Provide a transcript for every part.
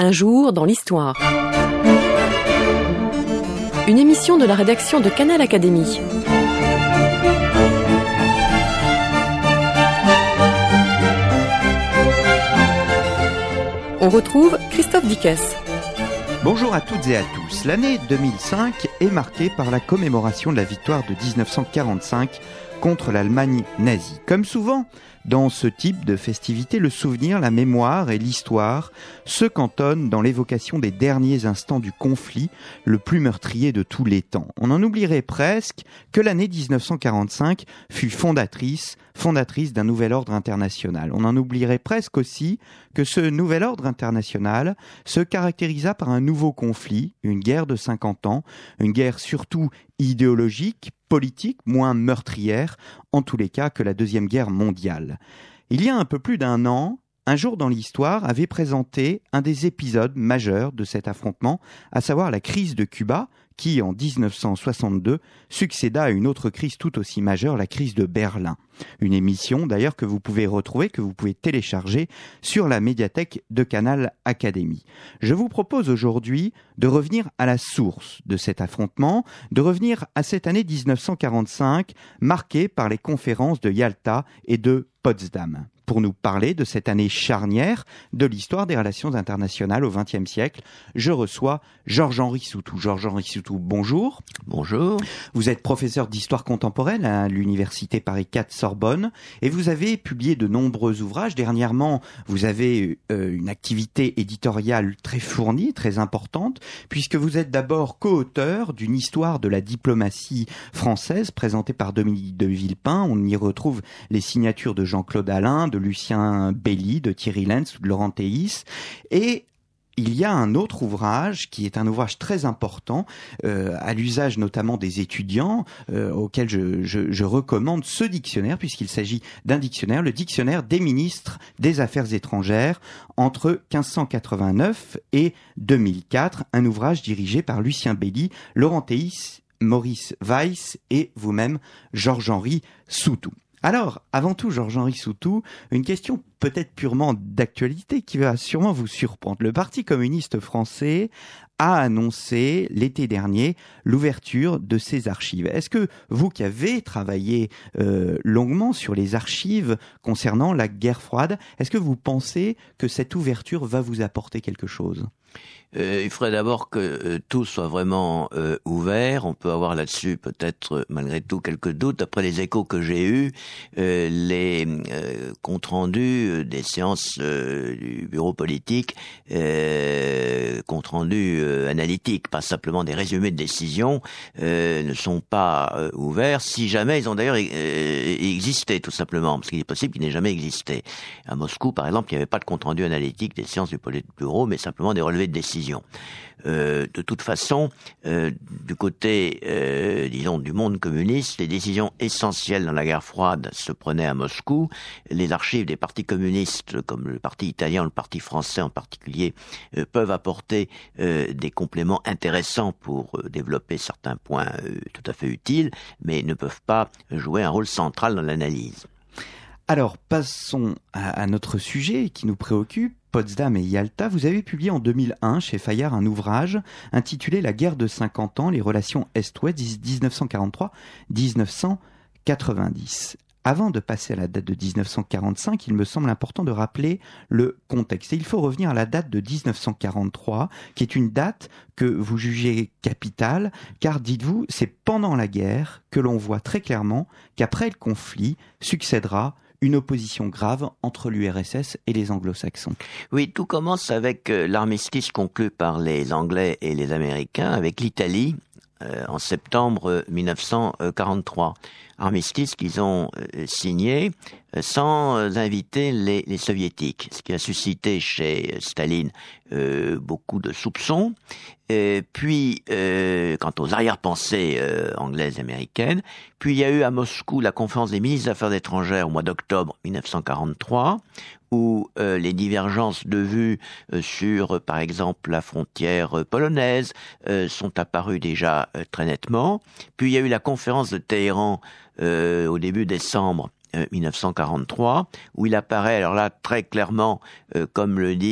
Un jour dans l'histoire. Une émission de la rédaction de Canal Académie. On retrouve Christophe Dickès. Bonjour à toutes et à tous. L'année 2005 est marquée par la commémoration de la victoire de 1945 contre l'Allemagne nazie. Comme souvent, dans ce type de festivité, le souvenir, la mémoire et l'histoire se cantonnent dans l'évocation des derniers instants du conflit le plus meurtrier de tous les temps. On en oublierait presque que l'année 1945 fut fondatrice d'un nouvel ordre international. On en oublierait presque aussi que ce nouvel ordre international se caractérisa par un nouveau conflit, une guerre de 50 ans, une guerre surtout idéologique, politique, moins meurtrière, en tous les cas que la Deuxième Guerre mondiale. Il y a un peu plus d'un an, Un jour dans l'histoire avait présenté un des épisodes majeurs de cet affrontement, à savoir la crise de Cuba, qui en 1962 succéda à une autre crise tout aussi majeure, la crise de Berlin. Une émission d'ailleurs que vous pouvez retrouver, que vous pouvez télécharger sur la médiathèque de Canal Académie. Je vous propose aujourd'hui de revenir à la source de cet affrontement, de revenir à cette année 1945 marquée par les conférences de Yalta et de Potsdam. Pour nous parler de cette année charnière de l'histoire des relations internationales au XXe siècle, je reçois Georges-Henri Soutou. Georges-Henri Soutou, bonjour. Bonjour. Vous êtes professeur d'histoire contemporaine à l'université Paris 4 Sorbonne et vous avez publié de nombreux ouvrages. Dernièrement, vous avez une activité éditoriale très fournie, très importante, puisque vous êtes d'abord co-auteur d'une histoire de la diplomatie française présentée par Dominique de Villepin. On y retrouve les signatures de Jean-Claude Alain, de Lucien Belli, de Thierry Lenz ou de Laurent Théis. Et il y a un autre ouvrage qui est un ouvrage très important, à l'usage notamment des étudiants, auquel je recommande ce dictionnaire, puisqu'il s'agit d'un dictionnaire, le dictionnaire des ministres des Affaires étrangères entre 1589 et 2004, un ouvrage dirigé par Lucien Belli, Laurent Théis, Maurice Weiss et vous-même, Georges-Henri Soutou. Alors, avant tout, Georges-Henri Soutou, une question peut-être purement d'actualité qui va sûrement vous surprendre. Le Parti communiste français a annoncé l'été dernier l'ouverture de ses archives. Est-ce que vous qui avez travaillé longuement sur les archives concernant la guerre froide, est-ce que vous pensez que cette ouverture va vous apporter quelque chose ? Il faudrait d'abord que tout soit vraiment ouvert. On peut avoir là-dessus peut-être malgré tout quelques doutes. D'après les échos que j'ai eus, les comptes rendus des séances du bureau politique, comptes rendus analytiques, pas simplement des résumés de décisions, ne sont pas ouverts. Si jamais ils ont d'ailleurs existé, tout simplement, parce qu'il est possible qu'ils n'aient jamais existé. À Moscou, par exemple, il n'y avait pas de compte rendu analytique des séances du Politburo, mais simplement des relevés de décision. De toute façon, du côté, disons, du monde communiste, les décisions essentielles dans la guerre froide se prenaient à Moscou. Les archives des partis communistes, comme le parti italien, le parti français en particulier, peuvent apporter des compléments intéressants pour développer certains points tout à fait utiles, mais ne peuvent pas jouer un rôle central dans l'analyse. Alors, passons à notre sujet qui nous préoccupe. Potsdam et Yalta, vous avez publié en 2001 chez Fayard un ouvrage intitulé « La guerre de 50 ans, les relations Est-Ouest 1943-1990 ». Avant de passer à la date de 1945, il me semble important de rappeler le contexte. Et il faut revenir à la date de 1943, qui est une date que vous jugez capitale, car dites-vous, c'est pendant la guerre que l'on voit très clairement qu'après le conflit succédera une opposition grave entre l'URSS et les anglo-saxons. Oui, tout commence avec l'armistice conclu par les Anglais et les Américains avec l'Italie en septembre 1943. Armistice qu'ils ont signé sans inviter les soviétiques, ce qui a suscité chez Staline beaucoup de soupçons. Puis, quant aux arrière-pensées anglaises et américaines, puis il y a eu à Moscou la conférence des ministres des Affaires étrangères au mois d'octobre 1943, où les divergences de vues sur, par exemple, la frontière polonaise sont apparues déjà très nettement. Puis il y a eu la conférence de Téhéran au début décembre 1943, où il apparaît, alors là, très clairement, comme le dit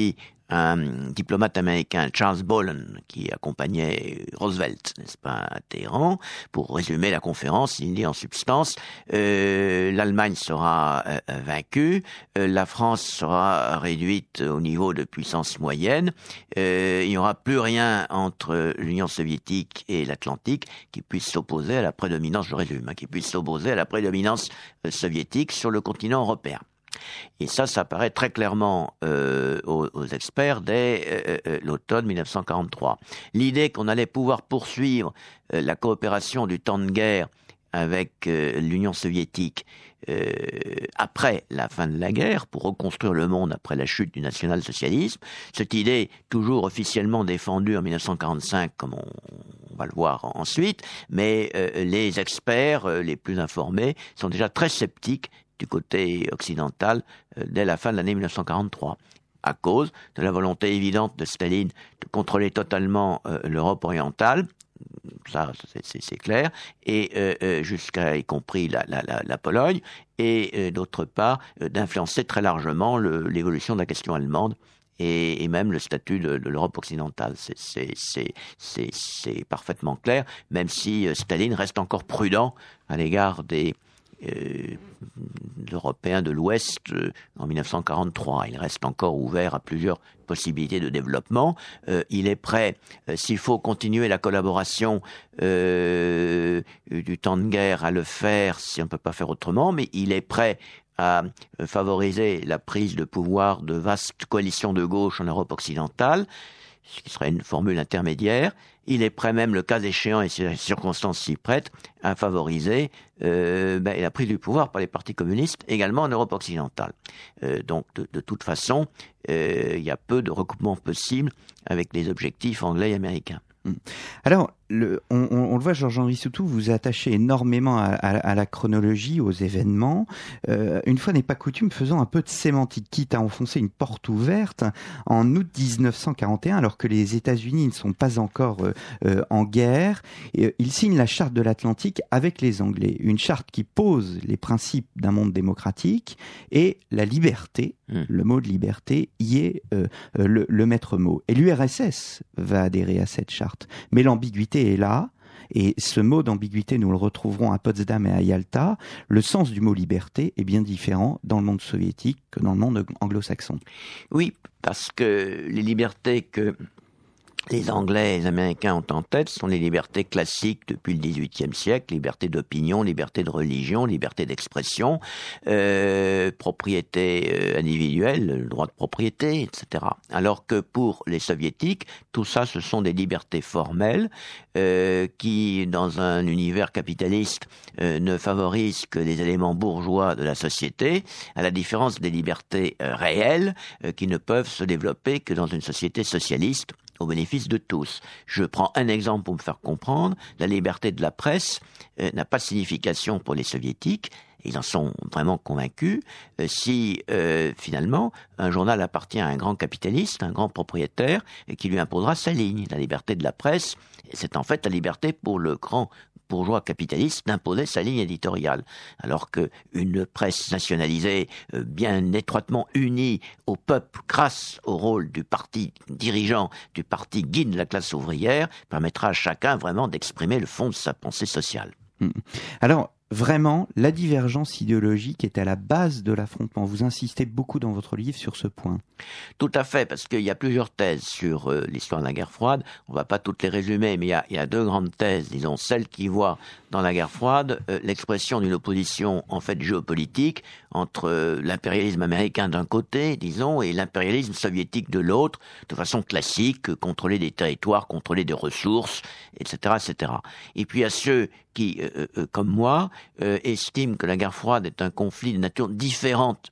un diplomate américain, Charles Bolin, qui accompagnait Roosevelt, n'est-ce pas, à Téhéran. Pour résumer la conférence, il dit en substance, l'Allemagne sera vaincue, la France sera réduite au niveau de puissance moyenne, il n'y aura plus rien entre l'Union soviétique et l'Atlantique qui puisse s'opposer à la prédominance, je résume, qui puisse s'opposer à la prédominance soviétique sur le continent européen. Et ça apparaît très clairement aux experts dès l'automne 1943. L'idée qu'on allait pouvoir poursuivre la coopération du temps de guerre avec l'Union soviétique après la fin de la guerre, pour reconstruire le monde après la chute du national-socialisme, cette idée toujours officiellement défendue en 1945, comme on va le voir ensuite, mais les experts les plus informés sont déjà très sceptiques du côté occidental dès la fin de l'année 1943, à cause de la volonté évidente de Staline de contrôler totalement l'Europe orientale, ça c'est clair, et jusqu'à y compris la Pologne, et d'autre part d'influencer très largement l'évolution de la question allemande et même le statut de l'Europe occidentale. C'est parfaitement clair, même si Staline reste encore prudent à l'égard des Européens de l'Ouest en 1943. Il reste encore ouvert à plusieurs possibilités de développement. Il est prêt, s'il faut continuer la collaboration du temps de guerre, à le faire si on ne peut pas faire autrement, mais il est prêt à favoriser la prise de pouvoir de vastes coalitions de gauche en Europe occidentale, ce qui serait une formule intermédiaire. Il est prêt même, le cas échéant et si les circonstances s'y prêtent, à favoriser la prise du pouvoir par les partis communistes également en Europe occidentale. Donc de toute façon, il y a peu de recoupements possibles avec les objectifs anglais et américains. Alors, on le voit, Georges-Henri Soutou, vous vous attachez énormément à la chronologie, aux événements. Une fois n'est pas coutume, faisons un peu de sémantique, quitte à enfoncer une porte ouverte. En août 1941, alors que les États-Unis ne sont pas encore en guerre, ils signent la charte de l'Atlantique avec les Anglais. Une charte qui pose les principes d'un monde démocratique, et la liberté, le mot de liberté, y est le maître mot. Et l'URSS va adhérer à cette charte. Mais l'ambiguïté est là, et ce mot d'ambiguïté, nous le retrouverons à Potsdam et à Yalta. Le sens du mot liberté est bien différent dans le monde soviétique que dans le monde anglo-saxon. Oui, parce que les libertés que les Anglais et les Américains ont en tête sont les libertés classiques depuis le XVIIIe siècle, liberté d'opinion, liberté de religion, liberté d'expression, propriété individuelle, le droit de propriété, etc. Alors que pour les Soviétiques, tout ça, ce sont des libertés formelles qui, dans un univers capitaliste, ne favorisent que les éléments bourgeois de la société, à la différence des libertés réelles qui ne peuvent se développer que dans une société socialiste, au bénéfice de tous. Je prends un exemple pour me faire comprendre. La liberté de la presse n'a pas de signification pour les soviétiques. Ils en sont vraiment convaincus. Si finalement un journal appartient à un grand capitaliste, un grand propriétaire, et qui lui imposera sa ligne. La liberté de la presse, c'est en fait la liberté pour le grand bourgeois capitaliste d'imposer sa ligne éditoriale. Alors que une presse nationalisée, bien étroitement unie au peuple grâce au rôle du parti dirigeant, du parti guide de la classe ouvrière, permettra à chacun vraiment d'exprimer le fond de sa pensée sociale. Alors, vraiment, la divergence idéologique est à la base de l'affrontement. Vous insistez beaucoup dans votre livre sur ce point. Tout à fait, parce qu'il y a plusieurs thèses sur l'histoire de la guerre froide. On ne va pas toutes les résumer, mais il y a deux grandes thèses, disons, celle qui voit dans la guerre froide l'expression d'une opposition en fait géopolitique entre l'impérialisme américain d'un côté, disons, et l'impérialisme soviétique de l'autre, de façon classique, contrôler des territoires, contrôler des ressources, etc., etc. Et puis il y a ceux qui, comme moi, estiment que la guerre froide est un conflit de nature différente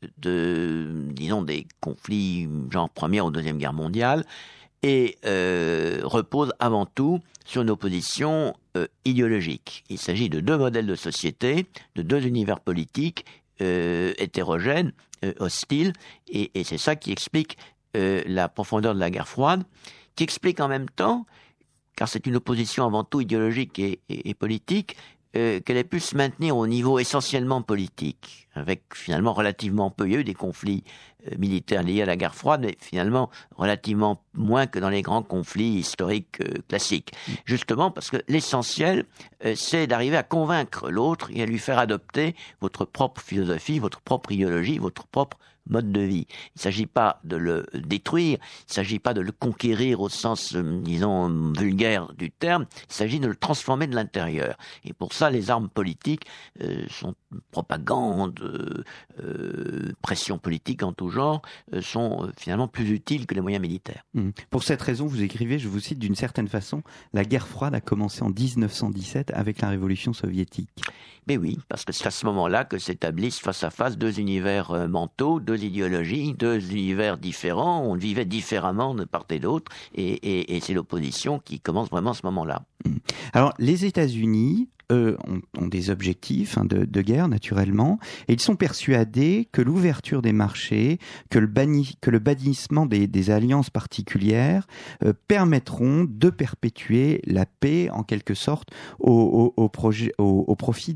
disons, des conflits genre Première ou Deuxième Guerre mondiale, et repose avant tout sur une opposition idéologique. Il s'agit de deux modèles de société, de deux univers politiques hétérogènes, hostiles, et c'est ça qui explique la profondeur de la guerre froide, qui explique en même temps, car c'est une opposition avant tout idéologique et politique, qu'elle ait pu se maintenir au niveau essentiellement politique, avec finalement relativement peu. Il y a eu des conflits militaires liés à la guerre froide, mais finalement relativement moins que dans les grands conflits historiques classiques. Justement parce que l'essentiel, c'est d'arriver à convaincre l'autre et à lui faire adopter votre propre philosophie, votre propre idéologie, votre propre mode de vie. Il ne s'agit pas de le détruire, il ne s'agit pas de le conquérir au sens, disons, vulgaire du terme, il s'agit de le transformer de l'intérieur. Et pour ça, les armes politiques sont propagande, pression politique en tout genre, sont finalement plus utiles que les moyens militaires. Pour cette raison, vous écrivez, je vous cite, d'une certaine façon, la guerre froide a commencé en 1917 avec la révolution soviétique. Mais oui, parce que c'est à ce moment-là que s'établissent face à face deux univers mentaux, deux idéologies, deux univers différents. On vivait différemment de part et d'autre, et c'est l'opposition qui commence vraiment à ce moment-là. Alors, les États-Unis ont des objectifs de guerre, naturellement, et ils sont persuadés que l'ouverture des marchés, que le bannissement des alliances particulières permettront de perpétuer la paix, en quelque sorte, au profit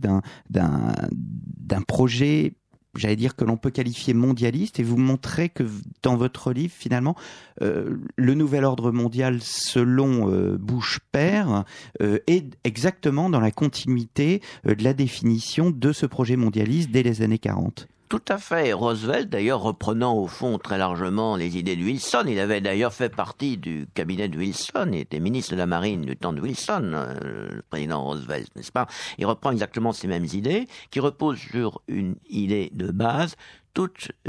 d'un projet, j'allais dire, que l'on peut qualifier mondialiste, et vous montrez que dans votre livre, finalement, le nouvel ordre mondial, selon Bush père, est exactement dans la continuité de la définition de ce projet mondialiste dès les années 40. Tout à fait. Roosevelt, d'ailleurs, reprenant au fond très largement les idées de Wilson, il avait d'ailleurs fait partie du cabinet de Wilson, il était ministre de la Marine du temps de Wilson, le président Roosevelt, n'est-ce pas? Il reprend exactement ces mêmes idées, qui reposent sur une idée de base: tout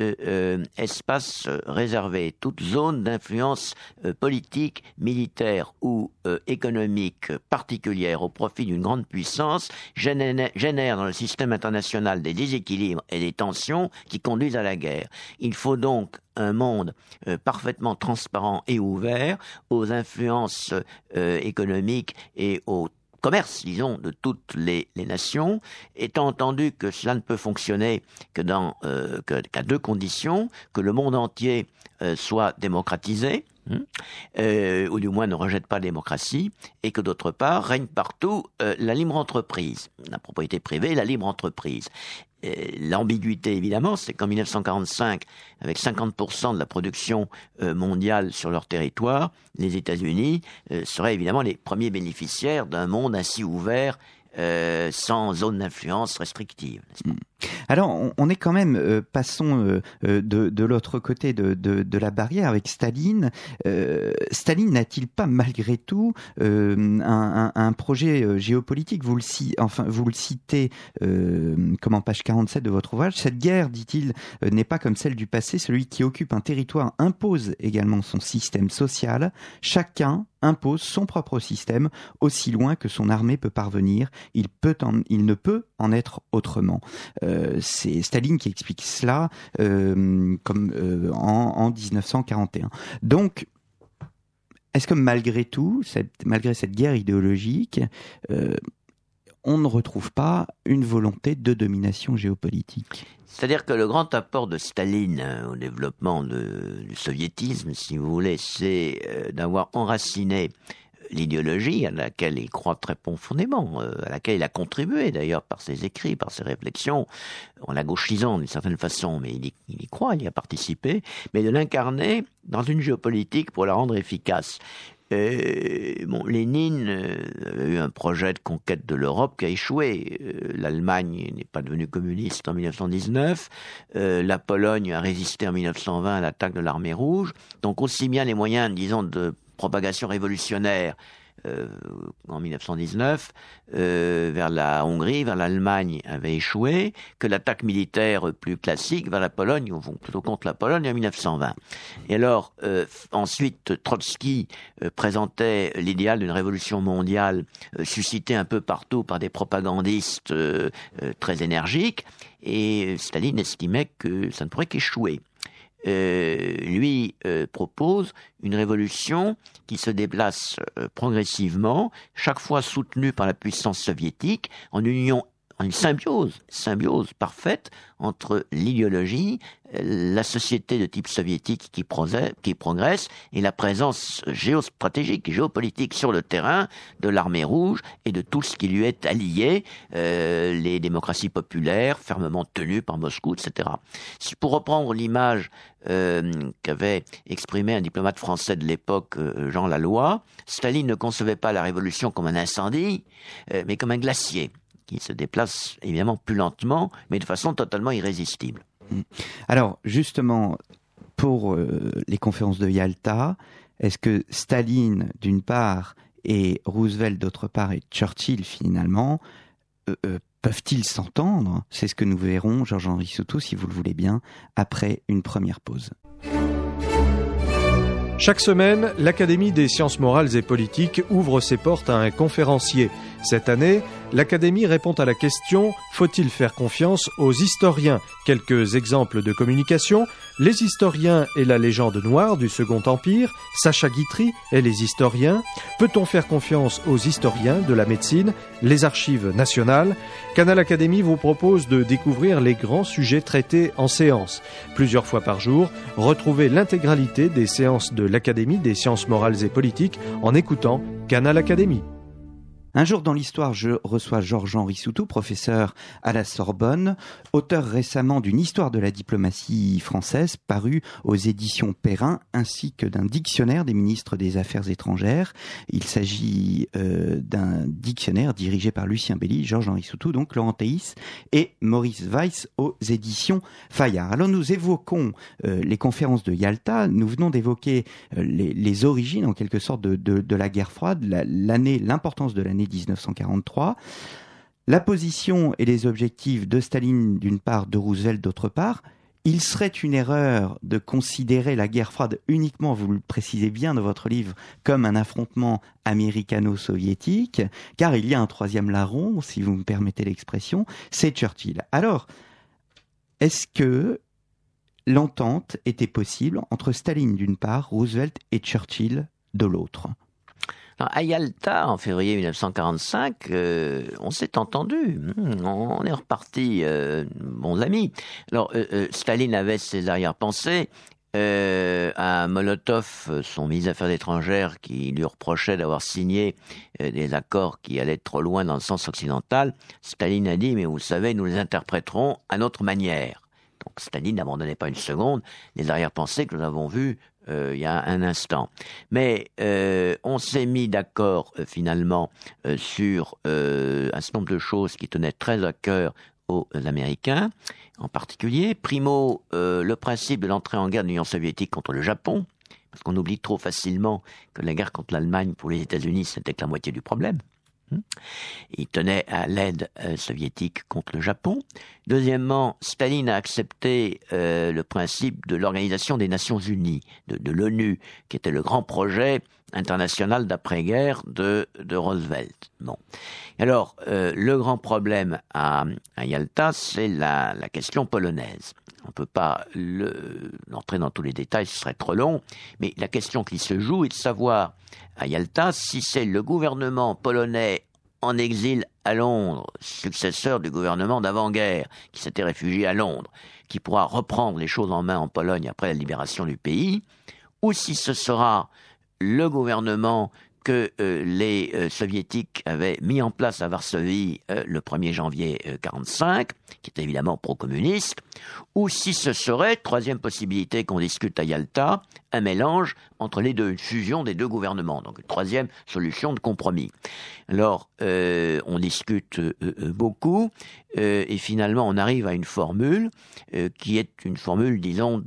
espace réservé, toute zone d'influence politique, militaire ou économique particulière au profit d'une grande puissance génère dans le système international des déséquilibres et des tensions qui conduisent à la guerre. Il faut donc un monde parfaitement transparent et ouvert aux influences économiques et au commerce, disons, de toutes les nations, étant entendu que cela ne peut fonctionner qu'à deux conditions: que le monde entier soit démocratisé, ou du moins ne rejette pas la démocratie, et que d'autre part règne partout la libre entreprise, la propriété privée et la libre entreprise. L'ambiguïté, évidemment, c'est qu'en 1945, avec 50% de la production mondiale sur leur territoire, les États-Unis seraient évidemment les premiers bénéficiaires d'un monde ainsi ouvert, sans zone d'influence restrictive, n'est-ce pas? Alors, on est quand même, passons de l'autre côté de la barrière avec Staline. Staline n'a-t-il pas, malgré tout, un projet géopolitique? Vous le citez comme en page 47 de votre ouvrage. Cette guerre, dit-il, n'est pas comme celle du passé. Celui qui occupe un territoire impose également son système social. Chacun impose son propre système aussi loin que son armée peut parvenir. Il ne peut en être autrement. C'est Staline qui explique cela en 1941. Donc, est-ce que malgré tout, malgré cette guerre idéologique, on ne retrouve pas une volonté de domination géopolitique? C'est-à-dire que le grand apport de Staline au développement du soviétisme, si vous voulez, c'est d'avoir enraciné l'idéologie à laquelle il croit très profondément, à laquelle il a contribué d'ailleurs par ses écrits, par ses réflexions, en la gauchisant d'une certaine façon, mais il y croit, il y a participé, mais de l'incarner dans une géopolitique pour la rendre efficace. Lénine a eu un projet de conquête de l'Europe qui a échoué. L'Allemagne n'est pas devenue communiste en 1919. La Pologne a résisté en 1920 à l'attaque de l'armée rouge. Donc aussi bien les moyens, disons, de propagation révolutionnaire en 1919 vers la Hongrie, vers l'Allemagne avait échoué, que l'attaque militaire plus classique vers la Pologne, ou plutôt contre la Pologne en 1920. Et alors, ensuite, Trotsky présentait l'idéal d'une révolution mondiale suscitée un peu partout par des propagandistes très énergiques, et Staline estimait que ça ne pourrait qu'échouer. Lui propose une révolution qui se déplace progressivement, chaque fois soutenue par la puissance soviétique, en union une symbiose parfaite entre l'idéologie, la société de type soviétique qui progresse et la présence géostratégique, géopolitique sur le terrain de l'armée rouge et de tout ce qui lui est allié, les démocraties populaires fermement tenues par Moscou, etc. Pour reprendre l'image qu'avait exprimé un diplomate français de l'époque, Jean Laloy, Staline ne concevait pas la révolution comme un incendie, mais comme un glacier qui se déplace évidemment plus lentement, mais de façon totalement irrésistible. Alors, justement, pour les conférences de Yalta, est-ce que Staline, d'une part, et Roosevelt, d'autre part, et Churchill, finalement, peuvent-ils s'entendre ? C'est ce que nous verrons, Georges-Henri Soutou, si vous le voulez bien, après une première pause. Chaque semaine, l'Académie des sciences morales et politiques ouvre ses portes à un conférencier. Cette année, l'Académie répond à la question « Faut-il faire confiance aux historiens ?» Quelques exemples de communication: les historiens et la légende noire du Second Empire, Sacha Guitry et les historiens. Peut-on faire confiance aux historiens de la médecine, les archives nationales? Canal Académie vous propose de découvrir les grands sujets traités en séance. Plusieurs fois par jour, retrouvez l'intégralité des séances de l'Académie des sciences morales et politiques en écoutant Canal Académie. Un jour dans l'histoire, je reçois Georges-Henri Soutou, professeur à la Sorbonne, auteur récemment d'une histoire de la diplomatie française parue aux éditions Perrin, ainsi que d'un dictionnaire des ministres des Affaires étrangères. Il s'agit d'un dictionnaire dirigé par Lucien Belli, Georges-Henri Soutou, donc Laurent Théis et Maurice Weiss aux éditions Fayard. Alors nous évoquons les conférences de Yalta, nous venons d'évoquer les origines en quelque sorte de la guerre froide, l'importance de l'année 1943, la position et les objectifs de Staline d'une part, de Roosevelt d'autre part. Il serait une erreur de considérer la guerre froide uniquement, vous le précisez bien dans votre livre, comme un affrontement américano-soviétique, car il y a un troisième larron, si vous me permettez l'expression, c'est Churchill. Alors, est-ce que l'entente était possible entre Staline d'une part, Roosevelt et Churchill de l'autre ? Alors, à Yalta, en février 1945, on s'est entendu. On est repartis bons amis. Alors, Staline avait ses arrière-pensées. À Molotov, son ministre des Affaires étrangères, qui lui reprochait d'avoir signé des accords qui allaient trop loin dans le sens occidental, Staline a dit « Mais vous savez, nous les interpréterons à notre manière ». Donc Staline n'abandonnait pas une seconde les arrière-pensées que nous avons vues il y a un instant. Mais on s'est mis d'accord finalement sur un certain nombre de choses qui tenaient très à cœur aux Américains, en particulier, primo, le principe de l'entrée en guerre de l'Union soviétique contre le Japon, parce qu'on oublie trop facilement que la guerre contre l'Allemagne pour les États-Unis, c'était que la moitié du problème. Il tenait à l'aide soviétique contre le Japon. Deuxièmement, Staline a accepté le principe de l'Organisation des Nations Unies, de l'ONU, qui était le grand projet international d'après-guerre de Roosevelt. Bon. Alors, le grand problème à Yalta, c'est la question polonaise. On ne peut pas entrer dans tous les détails, ce serait trop long, mais la question qui se joue est de savoir à Yalta si c'est le gouvernement polonais en exil à Londres, successeur du gouvernement d'avant-guerre, qui s'était réfugié à Londres, qui pourra reprendre les choses en main en Pologne après la libération du pays, ou si ce sera le gouvernement que les soviétiques avaient mis en place à Varsovie le 1er janvier 1945, qui était évidemment pro-communiste, ou si ce serait, troisième possibilité qu'on discute à Yalta, un mélange entre les deux, une fusion des deux gouvernements, donc une troisième solution de compromis. Alors, on discute beaucoup, et finalement on arrive à une formule qui est une formule, disons,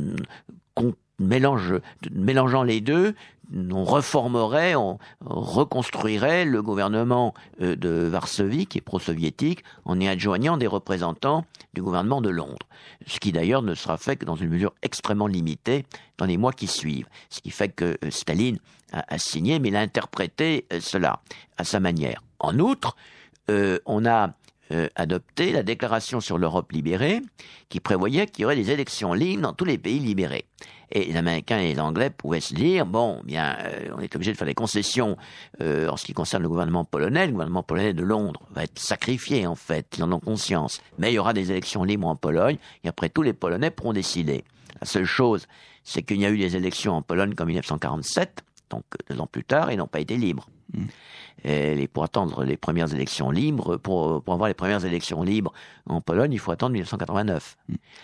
mélangeant les deux, on reformerait, on reconstruirait le gouvernement de Varsovie, qui est pro-soviétique, en y adjoignant des représentants du gouvernement de Londres. Ce qui d'ailleurs ne sera fait que dans une mesure extrêmement limitée dans les mois qui suivent. Ce qui fait que Staline a signé, mais il a interprété cela à sa manière. En outre, on a adopté la déclaration sur l'Europe libérée, qui prévoyait qu'il y aurait des élections libres dans tous les pays libérés. Et les Américains et les Anglais pouvaient se dire, on est obligé de faire des concessions en ce qui concerne le gouvernement polonais. Le gouvernement polonais de Londres va être sacrifié, en fait, ils en ont conscience. Mais il y aura des élections libres en Pologne, et après tout, les Polonais pourront décider. La seule chose, c'est qu'il y a eu des élections en Pologne qu'en 1947, donc 2 ans plus tard, et n'ont pas été libres. Et pour attendre les premières élections libres, pour avoir les premières élections libres en Pologne, il faut attendre 1989.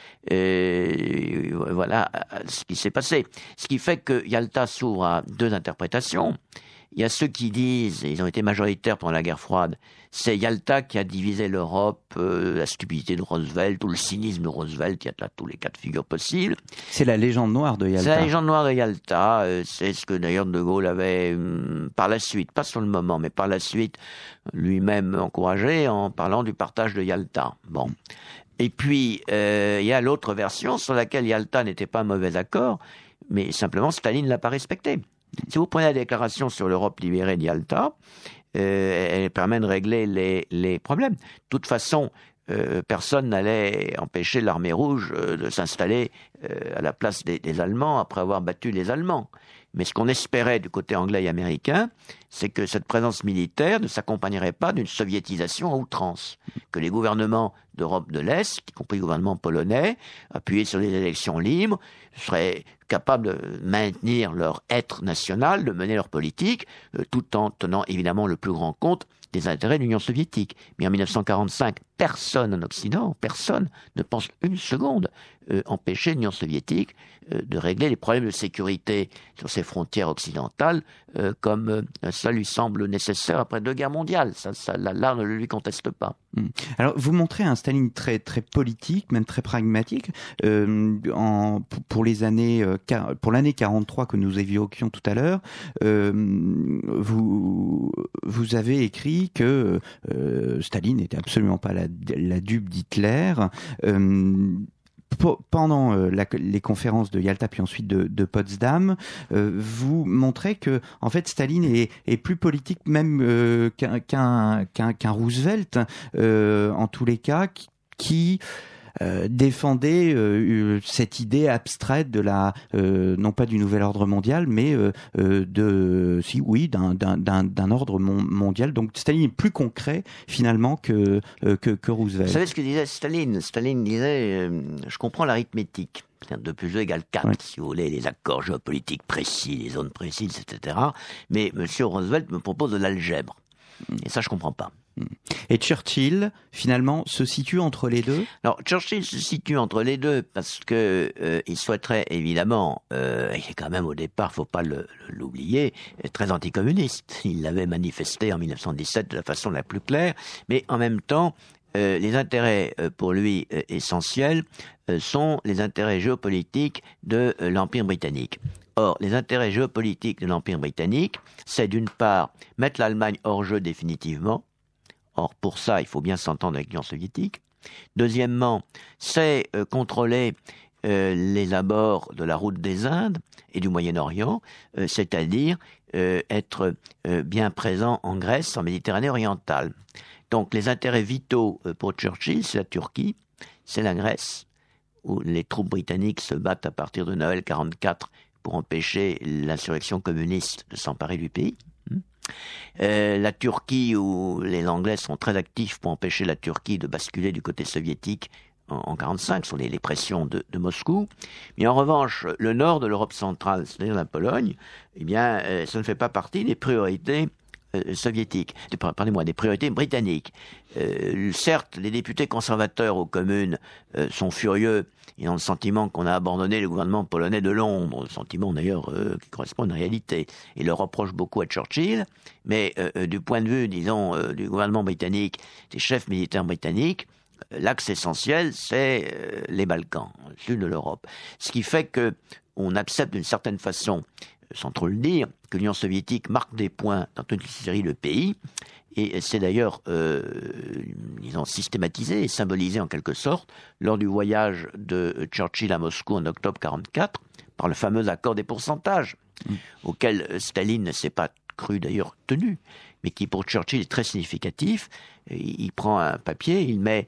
Et voilà ce qui s'est passé. Ce qui fait que Yalta s'ouvre à 2 interprétations. Il y a ceux qui disent, et ils ont été majoritaires pendant la guerre froide, c'est Yalta qui a divisé l'Europe, la stupidité de Roosevelt ou le cynisme de Roosevelt, il y a là tous les cas de figure possibles. C'est la légende noire de Yalta. C'est la légende noire de Yalta, c'est ce que d'ailleurs De Gaulle avait par la suite, pas sur le moment, mais par la suite lui-même encouragé en parlant du partage de Yalta. Bon. Et puis, il y a l'autre version sur laquelle Yalta n'était pas un mauvais accord, mais simplement Staline ne l'a pas respecté. Si vous prenez la déclaration sur l'Europe libérée de Yalta, elle permet de régler les problèmes. De toute façon, personne n'allait empêcher l'armée rouge de s'installer à la place des Allemands après avoir battu les Allemands. Mais ce qu'on espérait du côté anglais et américain, c'est que cette présence militaire ne s'accompagnerait pas d'une soviétisation à outrance, que les gouvernements d'Europe de l'Est, y compris le gouvernement polonais, appuyés sur les élections libres, seraient capables de maintenir leur être national, de mener leur politique, tout en tenant évidemment le plus grand compte des intérêts de l'Union soviétique. Mais en 1945, personne en Occident, personne ne pense une seconde empêcher l'Union soviétique de régler les problèmes de sécurité sur ses frontières occidentales comme ça lui semble nécessaire après 2 guerres mondiales. Là, on ne lui conteste pas. Alors, vous montrez un Staline très, très politique, même très pragmatique. Pour l'année 43 que nous évoquions tout à l'heure, vous avez écrit que Staline n'était absolument pas la dupe d'Hitler. Pendant les conférences de Yalta puis ensuite de Potsdam, vous montrez que en fait Staline est plus politique même qu'un Roosevelt en tous les cas qui défendait cette idée abstraite de la non pas du nouvel ordre mondial mais d'un ordre mondial. Donc Staline est plus concret finalement que Roosevelt. Vous savez ce que disait Staline? Staline disait je comprends l'arithmétique. 2 + 2 = 4, oui. Si vous voulez, les accords géopolitiques précis, les zones précises, etc. Mais M. Roosevelt me propose de l'algèbre. Et ça, je comprends pas. Et Churchill, finalement, se situe entre les deux? Alors, Churchill se situe entre les deux parce que il souhaiterait, évidemment, il est quand même au départ, faut pas l'oublier, très anticommuniste. Il l'avait manifesté en 1917 de la façon la plus claire, mais en même temps, les intérêts pour lui essentiels sont les intérêts géopolitiques de l'Empire britannique. Or, les intérêts géopolitiques de l'Empire britannique, c'est d'une part mettre l'Allemagne hors jeu définitivement. Or, pour ça, il faut bien s'entendre avec l'Union soviétique. Deuxièmement, c'est contrôler les abords de la route des Indes et du Moyen-Orient, c'est-à-dire être bien présent en Grèce, en Méditerranée orientale. Donc, les intérêts vitaux pour Churchill, c'est la Turquie, c'est la Grèce, où les troupes britanniques se battent à partir de Noël 1944 pour empêcher l'insurrection communiste de s'emparer du pays. La Turquie, où les Anglais sont très actifs pour empêcher la Turquie de basculer du côté soviétique en 1945, sur les pressions de Moscou. Mais en revanche, le nord de l'Europe centrale, c'est-à-dire la Pologne, eh bien, ça ne fait pas partie des priorités soviétiques, des priorités britanniques. Certes, les députés conservateurs aux communes sont furieux et ont le sentiment qu'on a abandonné le gouvernement polonais de Londres, sentiment d'ailleurs qui correspond à une réalité, et le reprochent beaucoup à Churchill, mais du point de vue, disons, du gouvernement britannique, des chefs militaires britanniques, l'axe essentiel, c'est les Balkans, le sud de l'Europe. Ce qui fait que on accepte d'une certaine façon, sans trop le dire, que l'Union soviétique marque des points dans toute une série de pays, et c'est d'ailleurs, disons, systématisé et symbolisé en quelque sorte lors du voyage de Churchill à Moscou en octobre 1944, par le fameux accord des pourcentages, auquel Staline ne s'est pas cru d'ailleurs tenu, mais qui pour Churchill est très significatif. Il prend un papier, il met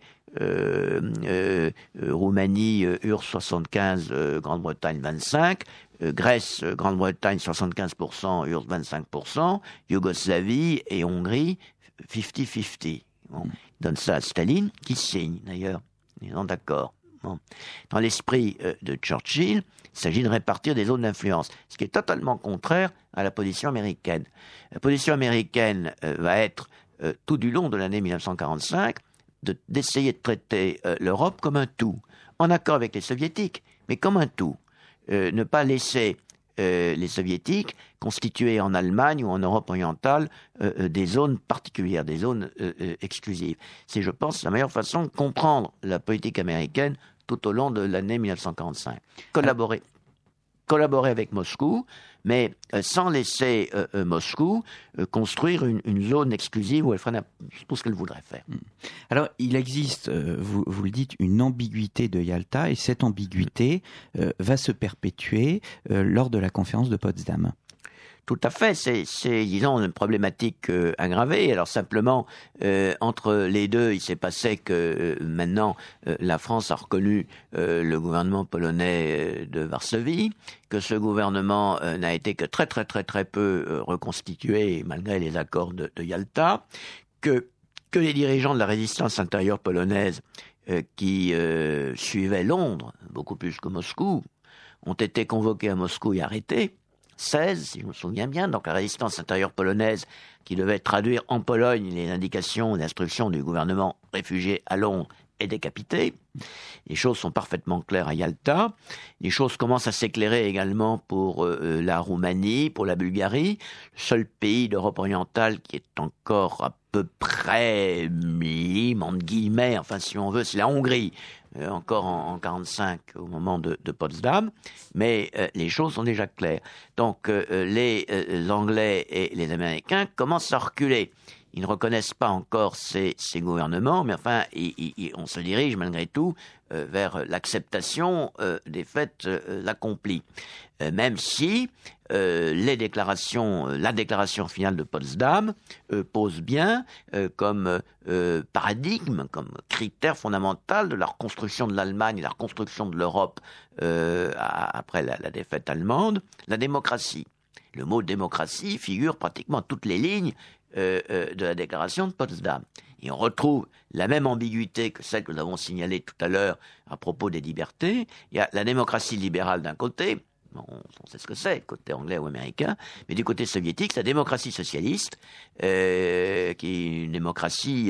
Roumanie, URSS 75, Grande-Bretagne 25, Grèce, Grande-Bretagne 75%, URSS 25%, Yougoslavie et Hongrie 50-50. Bon, il donne ça à Staline, qui signe d'ailleurs. Ils sont d'accord. Bon. Dans l'esprit de Churchill, il s'agit de répartir des zones d'influence, ce qui est totalement contraire à la position américaine. La position américaine va être, tout du long de l'année 1945, d'essayer de traiter l'Europe comme un tout, en accord avec les soviétiques, mais comme un tout. Ne pas laisser les soviétiques constituer en Allemagne ou en Europe orientale des zones particulières, des zones exclusives. C'est, je pense, la meilleure façon de comprendre la politique américaine tout au long de l'année 1945. Collaborer avec Moscou, mais sans laisser Moscou construire une zone exclusive où elle ferait tout ce qu'elle voudrait faire. Alors, il existe, vous le dites, une ambiguïté de Yalta, et cette ambiguïté va se perpétuer lors de la conférence de Potsdam. Tout à fait, c'est disons, une problématique aggravée. Alors simplement, entre les deux, il s'est passé que maintenant, la France a reconnu le gouvernement polonais de Varsovie, que ce gouvernement n'a été que très peu reconstitué malgré les accords de Yalta, que les dirigeants de la résistance intérieure polonaise qui suivaient Londres, beaucoup plus que Moscou, ont été convoqués à Moscou et arrêtés. 16, si je me souviens bien, donc la résistance intérieure polonaise qui devait traduire en Pologne les indications et instructions du gouvernement réfugié à Londres est décapitée. Les choses sont parfaitement claires à Yalta. Les choses commencent à s'éclairer également pour la Roumanie, pour la Bulgarie, le seul pays d'Europe orientale qui est encore à peu près libre, entre guillemets, enfin si on veut, c'est la Hongrie. Encore en 45 au moment de Potsdam, mais les choses sont déjà claires. Donc les Anglais et les Américains commencent à reculer. Ils ne reconnaissent pas encore ces gouvernements, mais enfin, on se dirige malgré tout vers l'acceptation des faits accomplis. Même si la déclaration finale de Potsdam pose bien comme paradigme, comme critère fondamental de la reconstruction de l'Allemagne et la reconstruction de l'Europe après la défaite allemande, la démocratie. Le mot démocratie figure pratiquement toutes les lignes de la déclaration de Potsdam. Et on retrouve la même ambiguïté que celle que nous avons signalée tout à l'heure à propos des libertés. Il y a la démocratie libérale d'un côté, on sait ce que c'est, côté anglais ou américain, mais du côté soviétique, la démocratie socialiste, qui est une démocratie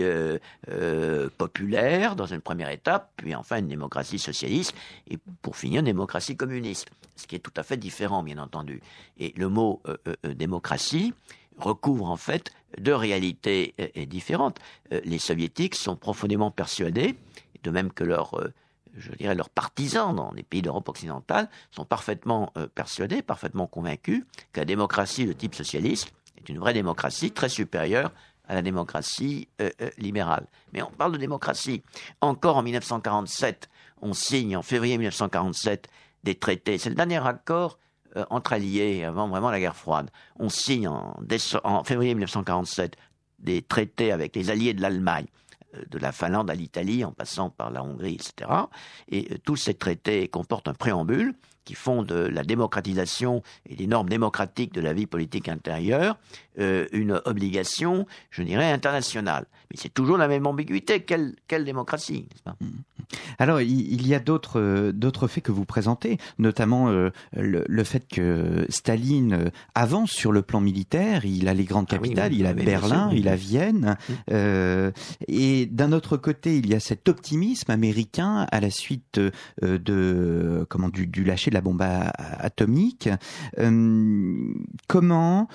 populaire dans une première étape, puis enfin une démocratie socialiste, et pour finir une démocratie communiste, ce qui est tout à fait différent, bien entendu. Et le mot démocratie recouvre en fait deux réalités différentes. Les soviétiques sont profondément persuadés, de même que leurs partisans dans les pays d'Europe occidentale sont parfaitement persuadés, parfaitement convaincus que la démocratie de type socialiste est une vraie démocratie très supérieure à la démocratie libérale. Mais on parle de démocratie. Encore en 1947, on signe en février 1947 des traités. C'est le dernier accord entre alliés avant vraiment la guerre froide. On signe en février 1947 des traités avec les alliés de l'Allemagne, de la Finlande à l'Italie, en passant par la Hongrie, etc. Et tous ces traités comportent un préambule qui font de la démocratisation et des normes démocratiques de la vie politique intérieure une obligation, je dirais, internationale. Mais c'est toujours la même ambiguïté. Quelle démocratie, n'est-ce pas ? Alors, il y a d'autres faits que vous présentez, notamment le fait que Staline avance sur le plan militaire. Il a les grandes capitales, il a Berlin, il a Vienne. Et d'un autre côté, il y a cet optimisme américain à la suite du lâcher de la bombe atomique. Comment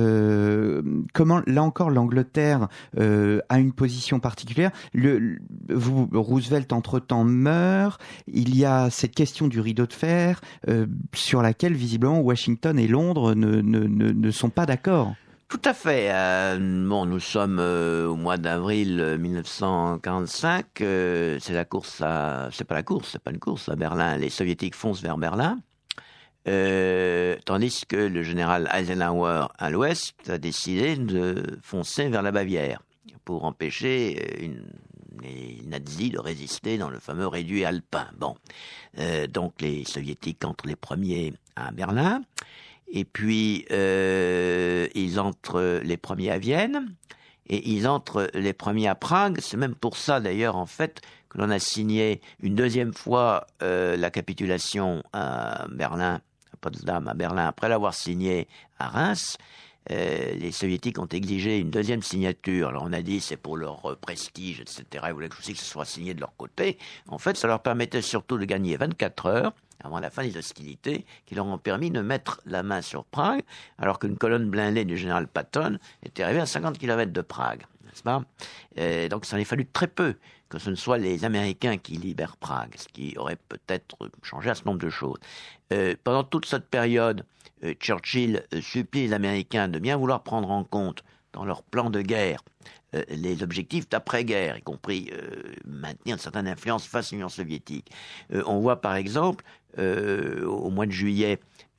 là encore l'Angleterre a une position particulière. Roosevelt entre-temps meurt. Il y a cette question du rideau de fer sur laquelle visiblement Washington et Londres ne sont pas d'accord. Tout à fait. Nous sommes au mois d'avril 1945. C'est pas une course à Berlin. Les Soviétiques foncent vers Berlin. tandis que le général Eisenhower à l'ouest a décidé de foncer vers la Bavière pour empêcher les nazis de résister dans le fameux réduit alpin. Bon, donc les soviétiques entrent les premiers à Berlin, et puis ils entrent les premiers à Vienne, et ils entrent les premiers à Prague. C'est même pour ça d'ailleurs en fait que l'on a signé une deuxième fois la capitulation à Berlin, à Potsdam, à Berlin, après l'avoir signé à Reims. Les soviétiques ont exigé une deuxième signature. Alors on a dit c'est pour leur prestige, etc. Ils voulaient aussi que ce soit signé de leur côté. En fait, ça leur permettait surtout de gagner 24 heures avant la fin des hostilités, qui leur ont permis de mettre la main sur Prague, alors qu'une colonne blindée du général Patton était arrivée à 50 km de Prague, n'est-ce pas ? Donc ça en a fallu très peu que ce ne soit les Américains qui libèrent Prague, ce qui aurait peut-être changé un certain nombre de choses. Pendant toute cette période, Churchill supplie les Américains de bien vouloir prendre en compte dans leur plan de guerre les objectifs d'après-guerre, y compris maintenir une certaine influence face à l'Union soviétique. On voit par exemple, au mois de juillet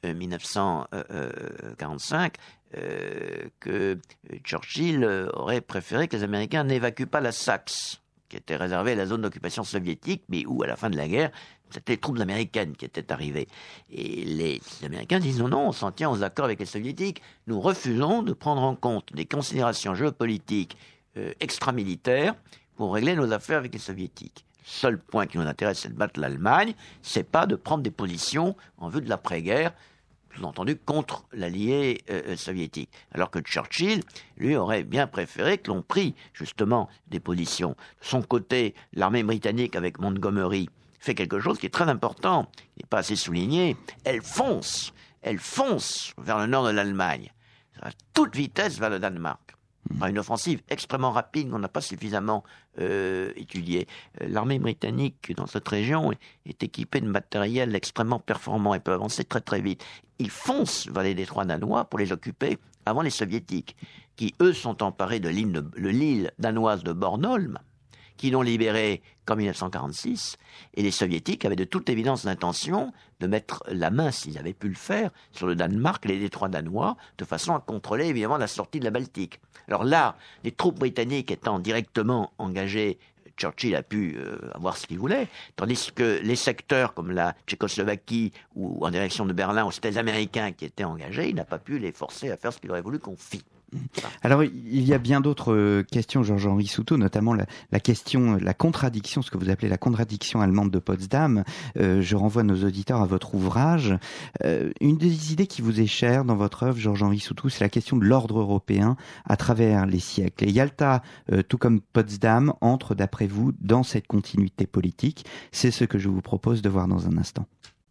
1945, que Churchill aurait préféré que les Américains n'évacuent pas la Saxe, qui était réservée à la zone d'occupation soviétique, mais où, à la fin de la guerre, c'était les troupes américaines qui étaient arrivées. Et les Américains disent non, on s'en tient aux accords avec les Soviétiques. Nous refusons de prendre en compte des considérations géopolitiques extramilitaires pour régler nos affaires avec les Soviétiques. Le seul point qui nous intéresse, c'est de battre l'Allemagne. C'est pas de prendre des positions en vue de l'après-guerre, sous-entendu contre l'allié soviétique. Alors que Churchill, lui, aurait bien préféré que l'on prie justement des positions. De son côté, l'armée britannique avec Montgomery fait quelque chose qui est très important, qui n'est pas assez souligné. Elle fonce vers le nord de l'Allemagne, à toute vitesse vers le Danemark. Par une offensive extrêmement rapide qu'on n'a pas suffisamment étudiée. L'armée britannique dans cette région est équipée de matériel extrêmement performant et peut avancer très très vite. Ils foncent vers les détroits danois pour les occuper avant les soviétiques, qui eux sont emparés de l'île danoise de Bornholm, qui l'ont libérée qu'en 1946, et les soviétiques avaient de toute évidence l'intention de mettre la main, s'ils avaient pu le faire, sur le Danemark, les détroits danois, de façon à contrôler évidemment la sortie de la Baltique. Alors là, les troupes britanniques étant directement engagées, Churchill a pu avoir ce qu'il voulait, tandis que les secteurs comme la Tchécoslovaquie ou en direction de Berlin, où c'était les Américains qui étaient engagés, il n'a pas pu les forcer à faire ce qu'il aurait voulu qu'on fît. Alors, il y a bien d'autres questions, Georges-Henri Soutot, notamment la question, la contradiction, ce que vous appelez la contradiction allemande de Potsdam. Je renvoie nos auditeurs à votre ouvrage. Une des idées qui vous est chère dans votre œuvre, Georges-Henri Soutot, c'est la question de l'ordre européen à travers les siècles. Et Yalta, tout comme Potsdam, entre, d'après vous, dans cette continuité politique. C'est ce que je vous propose de voir dans un instant.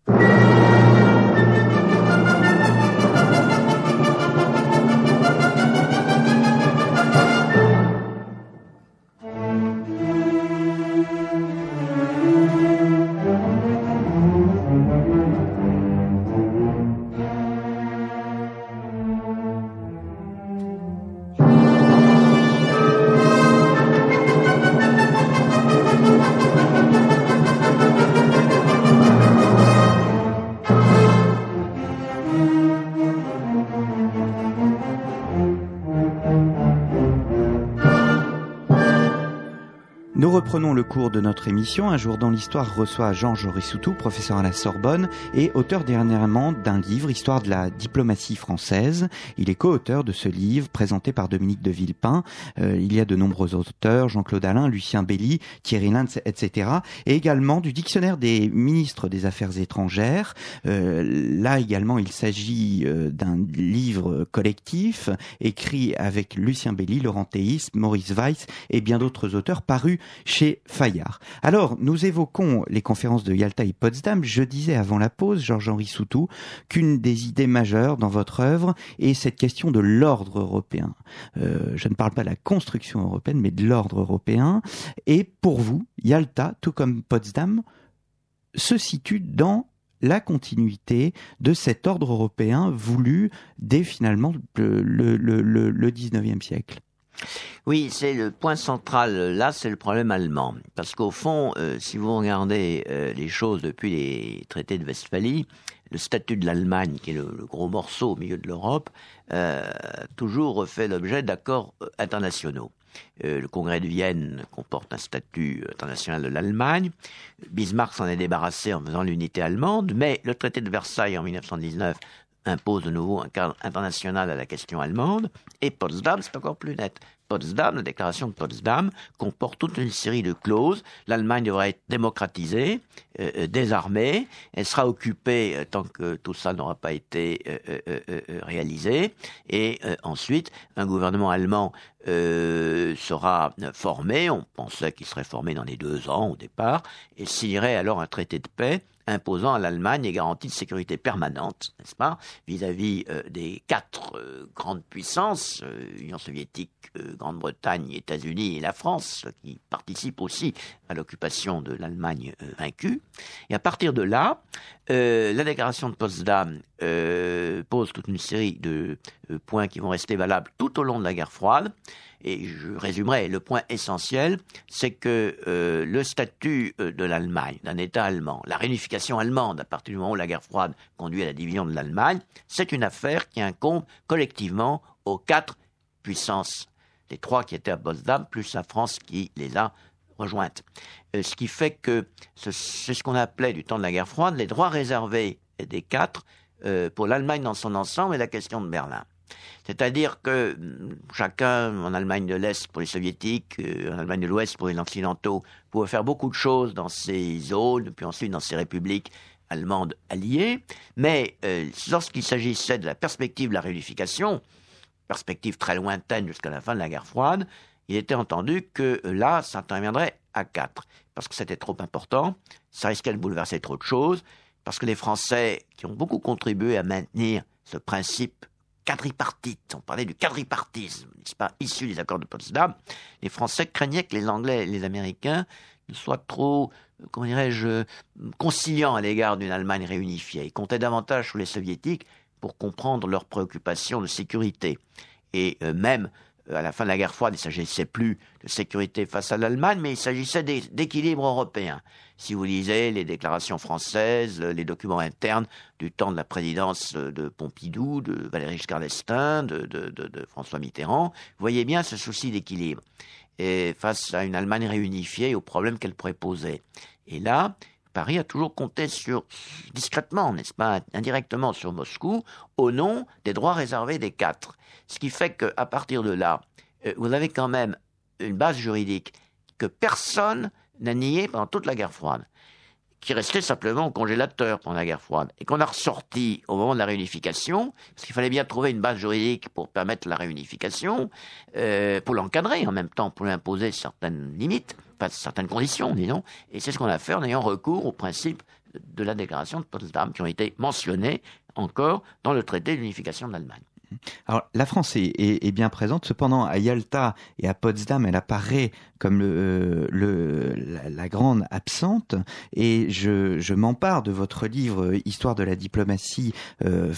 Nous reprenons le cours de notre émission. Un jour dans l'histoire reçoit Georges-Henri Soutot, professeur à la Sorbonne et auteur dernièrement d'un livre, Histoire de la diplomatie française. Il est co-auteur de ce livre présenté par Dominique de Villepin. Il y a de nombreux auteurs, Jean-Claude Alain, Lucien Belli, Thierry Lintz, etc. Et également du dictionnaire des ministres des Affaires étrangères. Là également, il s'agit d'un livre collectif écrit avec Lucien Belli, Laurent Théis, Maurice Weiss et bien d'autres auteurs parus chez Fayard. Alors, nous évoquons les conférences de Yalta et Potsdam. Je disais avant la pause, Georges-Henri Soutot, qu'une des idées majeures dans votre œuvre est cette question de l'ordre européen. Je ne parle pas de la construction européenne, mais de l'ordre européen. Et pour vous, Yalta, tout comme Potsdam, se situe dans la continuité de cet ordre européen voulu dès finalement le 19e siècle. Oui, c'est le point central. Là, c'est le problème allemand. Parce qu'au fond, si vous regardez les choses depuis les traités de Westphalie, le statut de l'Allemagne, qui est le gros morceau au milieu de l'Europe, toujours fait l'objet d'accords internationaux. Le Congrès de Vienne comporte un statut international de l'Allemagne. Bismarck s'en est débarrassé en faisant l'unité allemande, mais le traité de Versailles en 1919 impose de nouveau un cadre international à la question allemande. Et Potsdam, c'est encore plus net. Potsdam, la déclaration de Potsdam, comporte toute une série de clauses. L'Allemagne devra être démocratisée, désarmée. Elle sera occupée tant que tout ça n'aura pas été réalisé. Et ensuite, un gouvernement allemand sera formé. On pensait qu'il serait formé dans les 2 ans au départ. Et signerait alors un traité de paix imposant à l'Allemagne des garanties de sécurité permanente, n'est-ce pas, vis-à-vis des 4 grandes puissances, Union soviétique, Grande-Bretagne, États-Unis et la France, qui participent aussi à l'occupation de l'Allemagne vaincue. Et à partir de là, la déclaration de Potsdam pose toute une série de points qui vont rester valables tout au long de la guerre froide. Et je résumerai, le point essentiel, c'est que le statut de l'Allemagne, d'un État allemand, la réunification allemande à partir du moment où la guerre froide conduit à la division de l'Allemagne, c'est une affaire qui incombe collectivement aux 4 puissances. Les 3 qui étaient à Potsdam, plus la France qui les a rejointes. Ce qui fait que c'est ce qu'on appelait du temps de la guerre froide, les droits réservés des 4 pour l'Allemagne dans son ensemble et la question de Berlin. C'est-à-dire que chacun, en Allemagne de l'Est pour les soviétiques, en Allemagne de l'Ouest pour les occidentaux, pouvait faire beaucoup de choses dans ces zones, puis ensuite dans ces républiques allemandes alliées. Mais lorsqu'il s'agissait de la perspective de la réunification, perspective très lointaine jusqu'à la fin de la guerre froide, il était entendu que là, ça interviendrait à 4. Parce que c'était trop important, ça risquait de bouleverser trop de choses, parce que les Français, qui ont beaucoup contribué à maintenir ce principe quadripartite, on parlait du quadripartisme, n'est-ce pas, issu des accords de Potsdam, les Français craignaient que les Anglais et les Américains ne soient trop, comment dirais-je, conciliants à l'égard d'une Allemagne réunifiée. Ils comptaient davantage sur les Soviétiques pour comprendre leurs préoccupations de sécurité. Et même à la fin de la guerre froide, il ne s'agissait plus de sécurité face à l'Allemagne, mais il s'agissait d'équilibre européen. Si vous lisez les déclarations françaises, les documents internes du temps de la présidence de Pompidou, de Valéry Giscard d'Estaing, de François Mitterrand, vous voyez bien ce souci d'équilibre. Et face à une Allemagne réunifiée, aux problèmes qu'elle pourrait poser. Et là, Paris a toujours compté discrètement, n'est-ce pas, indirectement sur Moscou, au nom des droits réservés des 4. Ce qui fait qu'à partir de là, vous avez quand même une base juridique que personne n'a niée pendant toute la guerre froide, qui restait simplement au congélateur pendant la guerre froide, et qu'on a ressorti au moment de la réunification, parce qu'il fallait bien trouver une base juridique pour permettre la réunification, pour l'encadrer en même temps, pour lui imposer certaines limites, enfin certaines conditions, disons, et c'est ce qu'on a fait en ayant recours aux principes de la déclaration de Potsdam, qui ont été mentionnés encore dans le traité d'unification de l'Allemagne. Alors, la France est bien présente, cependant, à Yalta et à Potsdam, elle apparaît comme la grande absente, et je m'empare de votre livre « Histoire de la diplomatie française »,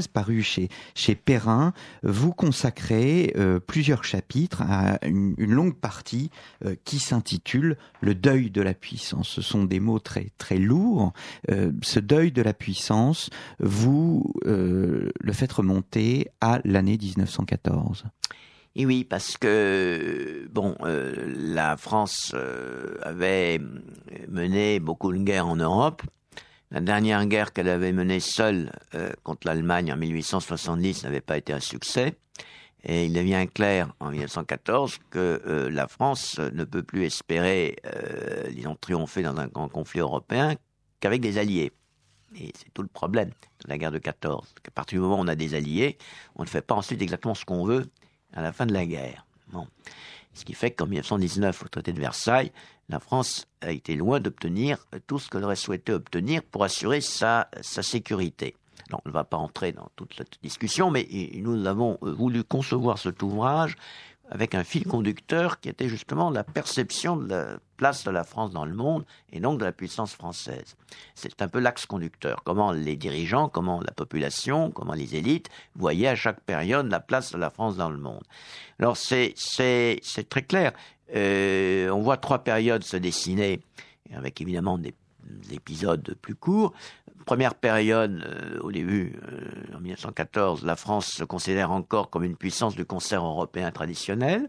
paru chez Perrin. Vous consacrez plusieurs chapitres à une longue partie qui s'intitule « Le deuil de la puissance ». Ce sont des mots très, très lourds. Ce deuil de la puissance, vous le faites remonter à l'année 1914. Et oui, parce que la France avait mené beaucoup de guerres en Europe. La dernière guerre qu'elle avait menée seule contre l'Allemagne en 1870 n'avait pas été un succès. Et il devient clair en 1914 que la France ne peut plus espérer, triompher dans un grand conflit européen qu'avec des alliés. Et c'est tout le problème de la guerre de 14. À partir du moment où on a des alliés, on ne fait pas ensuite exactement ce qu'on veut à la fin de la guerre. Bon. Ce qui fait qu'en 1919, au traité de Versailles, la France a été loin d'obtenir tout ce qu'elle aurait souhaité obtenir pour assurer sa sécurité. Alors, on ne va pas entrer dans toute cette discussion, mais nous avons voulu concevoir cet ouvrage avec un fil conducteur qui était justement la perception de la place de la France dans le monde et donc de la puissance française. C'est un peu l'axe conducteur. Comment les dirigeants, comment la population, comment les élites voyaient à chaque période la place de la France dans le monde. Alors c'est très clair. On voit 3 périodes se dessiner, avec évidemment des épisodes plus courts. Première période, au début, en 1914, la France se considère encore comme une puissance du concert européen traditionnel.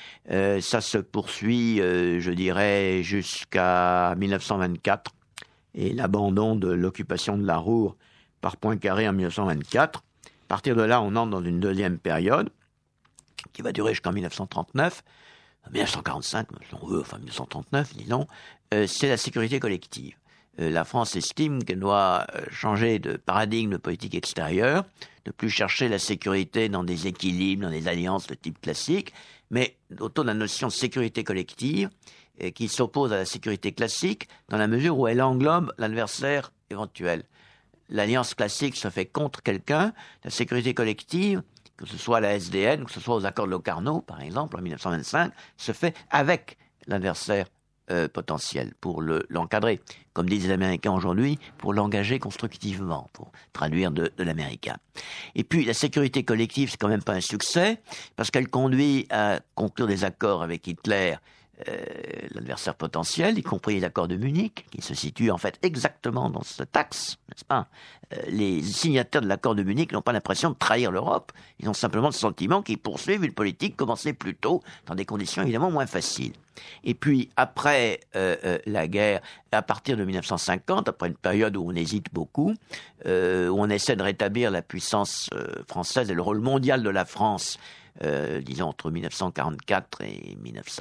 Ça se poursuit, je dirais, jusqu'à 1924 et l'abandon de l'occupation de la Ruhr par Poincaré en 1924. À partir de là, on entre dans une deuxième période qui va durer jusqu'en 1939. 1945, si on veut, enfin 1939, disons, c'est la sécurité collective. La France estime qu'elle doit changer de paradigme de politique extérieure, ne plus chercher la sécurité dans des équilibres, dans des alliances de type classique, mais autour de la notion de sécurité collective qui s'oppose à la sécurité classique dans la mesure où elle englobe l'adversaire éventuel. L'alliance classique se fait contre quelqu'un, la sécurité collective, que ce soit la SDN, que ce soit aux accords de Locarno, par exemple, en 1925, se fait avec l'adversaire potentiel pour l'encadrer. Comme disent les Américains aujourd'hui, pour l'engager constructivement, pour traduire de l'américain. Et puis, la sécurité collective, c'est quand même pas un succès, parce qu'elle conduit à conclure des accords avec Hitler, l'adversaire potentiel, y compris les accords de Munich, qui se situent en fait exactement dans cet axe, n'est-ce pas ? Les signataires de l'accord de Munich n'ont pas l'impression de trahir l'Europe, ils ont simplement le sentiment qu'ils poursuivent une politique commencée plus tôt, dans des conditions évidemment moins faciles. Et puis, après la guerre, à partir de 1950, après une période où on hésite beaucoup, où on essaie de rétablir la puissance française et le rôle mondial de la France, disons entre 1944 et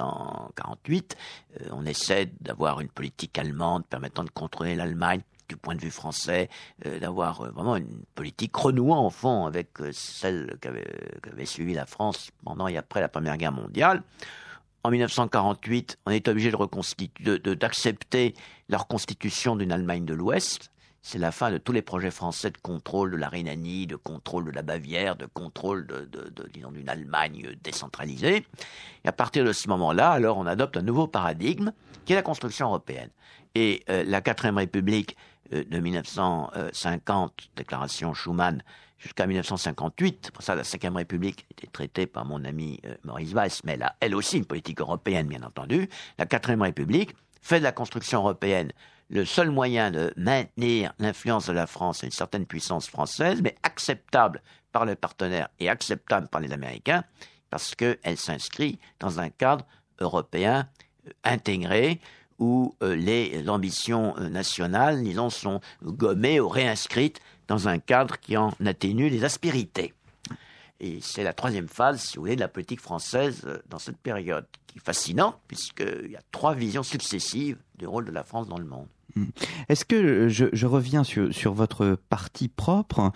1948, on essaie d'avoir une politique allemande permettant de contrôler l'Allemagne du point de vue français, d'avoir vraiment une politique renouant au fond avec celle qu'avait suivi la France pendant et après la Première Guerre mondiale. En 1948, on est obligé d'accepter la reconstitution d'une Allemagne de l'Ouest. C'est la fin de tous les projets français de contrôle de la Rhénanie, de contrôle de la Bavière, de contrôle disons, d'une Allemagne décentralisée. Et à partir de ce moment-là, alors, on adopte un nouveau paradigme qui est la construction européenne. Et la 4e République de 1950, déclaration Schuman, jusqu'à 1958, pour ça la 5e République était traitée par mon ami Maurice Valls, mais elle a elle aussi une politique européenne, bien entendu. La 4e République fait de la construction européenne le seul moyen de maintenir l'influence de la France et une certaine puissance française, mais acceptable par les partenaires et acceptable par les Américains, parce qu'elle s'inscrit dans un cadre européen intégré, où les ambitions nationales, disons, sont gommées ou réinscrites dans un cadre qui en atténue les aspérités. Et c'est la 3e phase, si vous voulez, de la politique française dans cette période, qui est fascinante, puisqu'il y a 3 visions successives du rôle de la France dans le monde. Est-ce que, je reviens sur votre parti propre,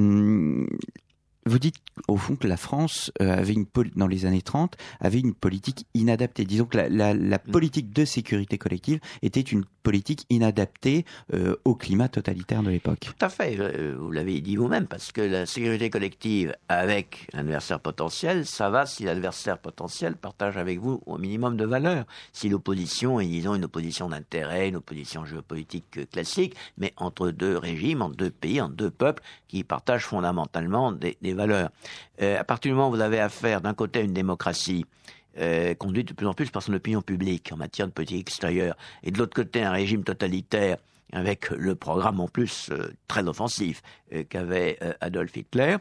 vous dites au fond que la France avait dans les années 30 avait une politique inadaptée. Disons que la politique de sécurité collective était une politique inadaptée au climat totalitaire de l'époque. Tout à fait, vous l'avez dit vous-même, parce que la sécurité collective avec l'adversaire potentiel, ça va si l'adversaire potentiel partage avec vous au minimum de valeurs. Si l'opposition est, disons, une opposition d'intérêt, une opposition géopolitique classique, mais entre 2 régimes, entre 2 pays, entre 2 peuples qui partagent fondamentalement des valeurs. À partir du moment où vous avez affaire d'un côté à une démocratie conduite de plus en plus par son opinion publique en matière de politique extérieure, et de l'autre côté un régime totalitaire avec le programme en plus très offensif qu'avait Adolf Hitler,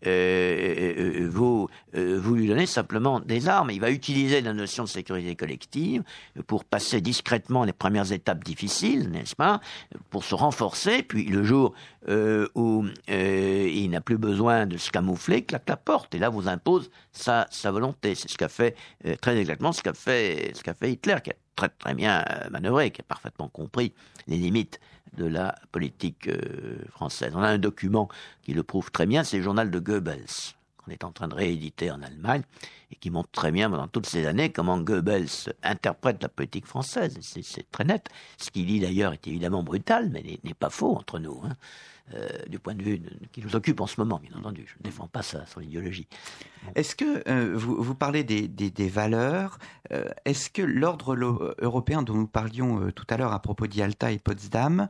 vous lui donnez simplement des armes. Il va utiliser la notion de sécurité collective pour passer discrètement les premières étapes difficiles, n'est-ce pas, pour se renforcer, puis le jour où il n'a plus besoin de se camoufler, claque la porte, et là vous impose sa volonté. C'est ce qu'a fait, très exactement ce qu'a fait Hitler, qui a très très bien manœuvré, qui a parfaitement compris les limites de la politique française. On a un document qui le prouve très bien, c'est le journal de Goebbels, qu'on est en train de rééditer en Allemagne, et qui montre très bien pendant toutes ces années comment Goebbels interprète la politique française. C'est très net. Ce qu'il dit d'ailleurs est évidemment brutal, mais n'est pas faux entre nous, hein. Du point de vue qui nous occupe en ce moment, bien entendu. Je ne défends pas ça, son idéologie. Est-ce que, vous parlez des valeurs, est-ce que l'ordre européen dont nous parlions tout à l'heure à propos d'Yalta et Potsdam,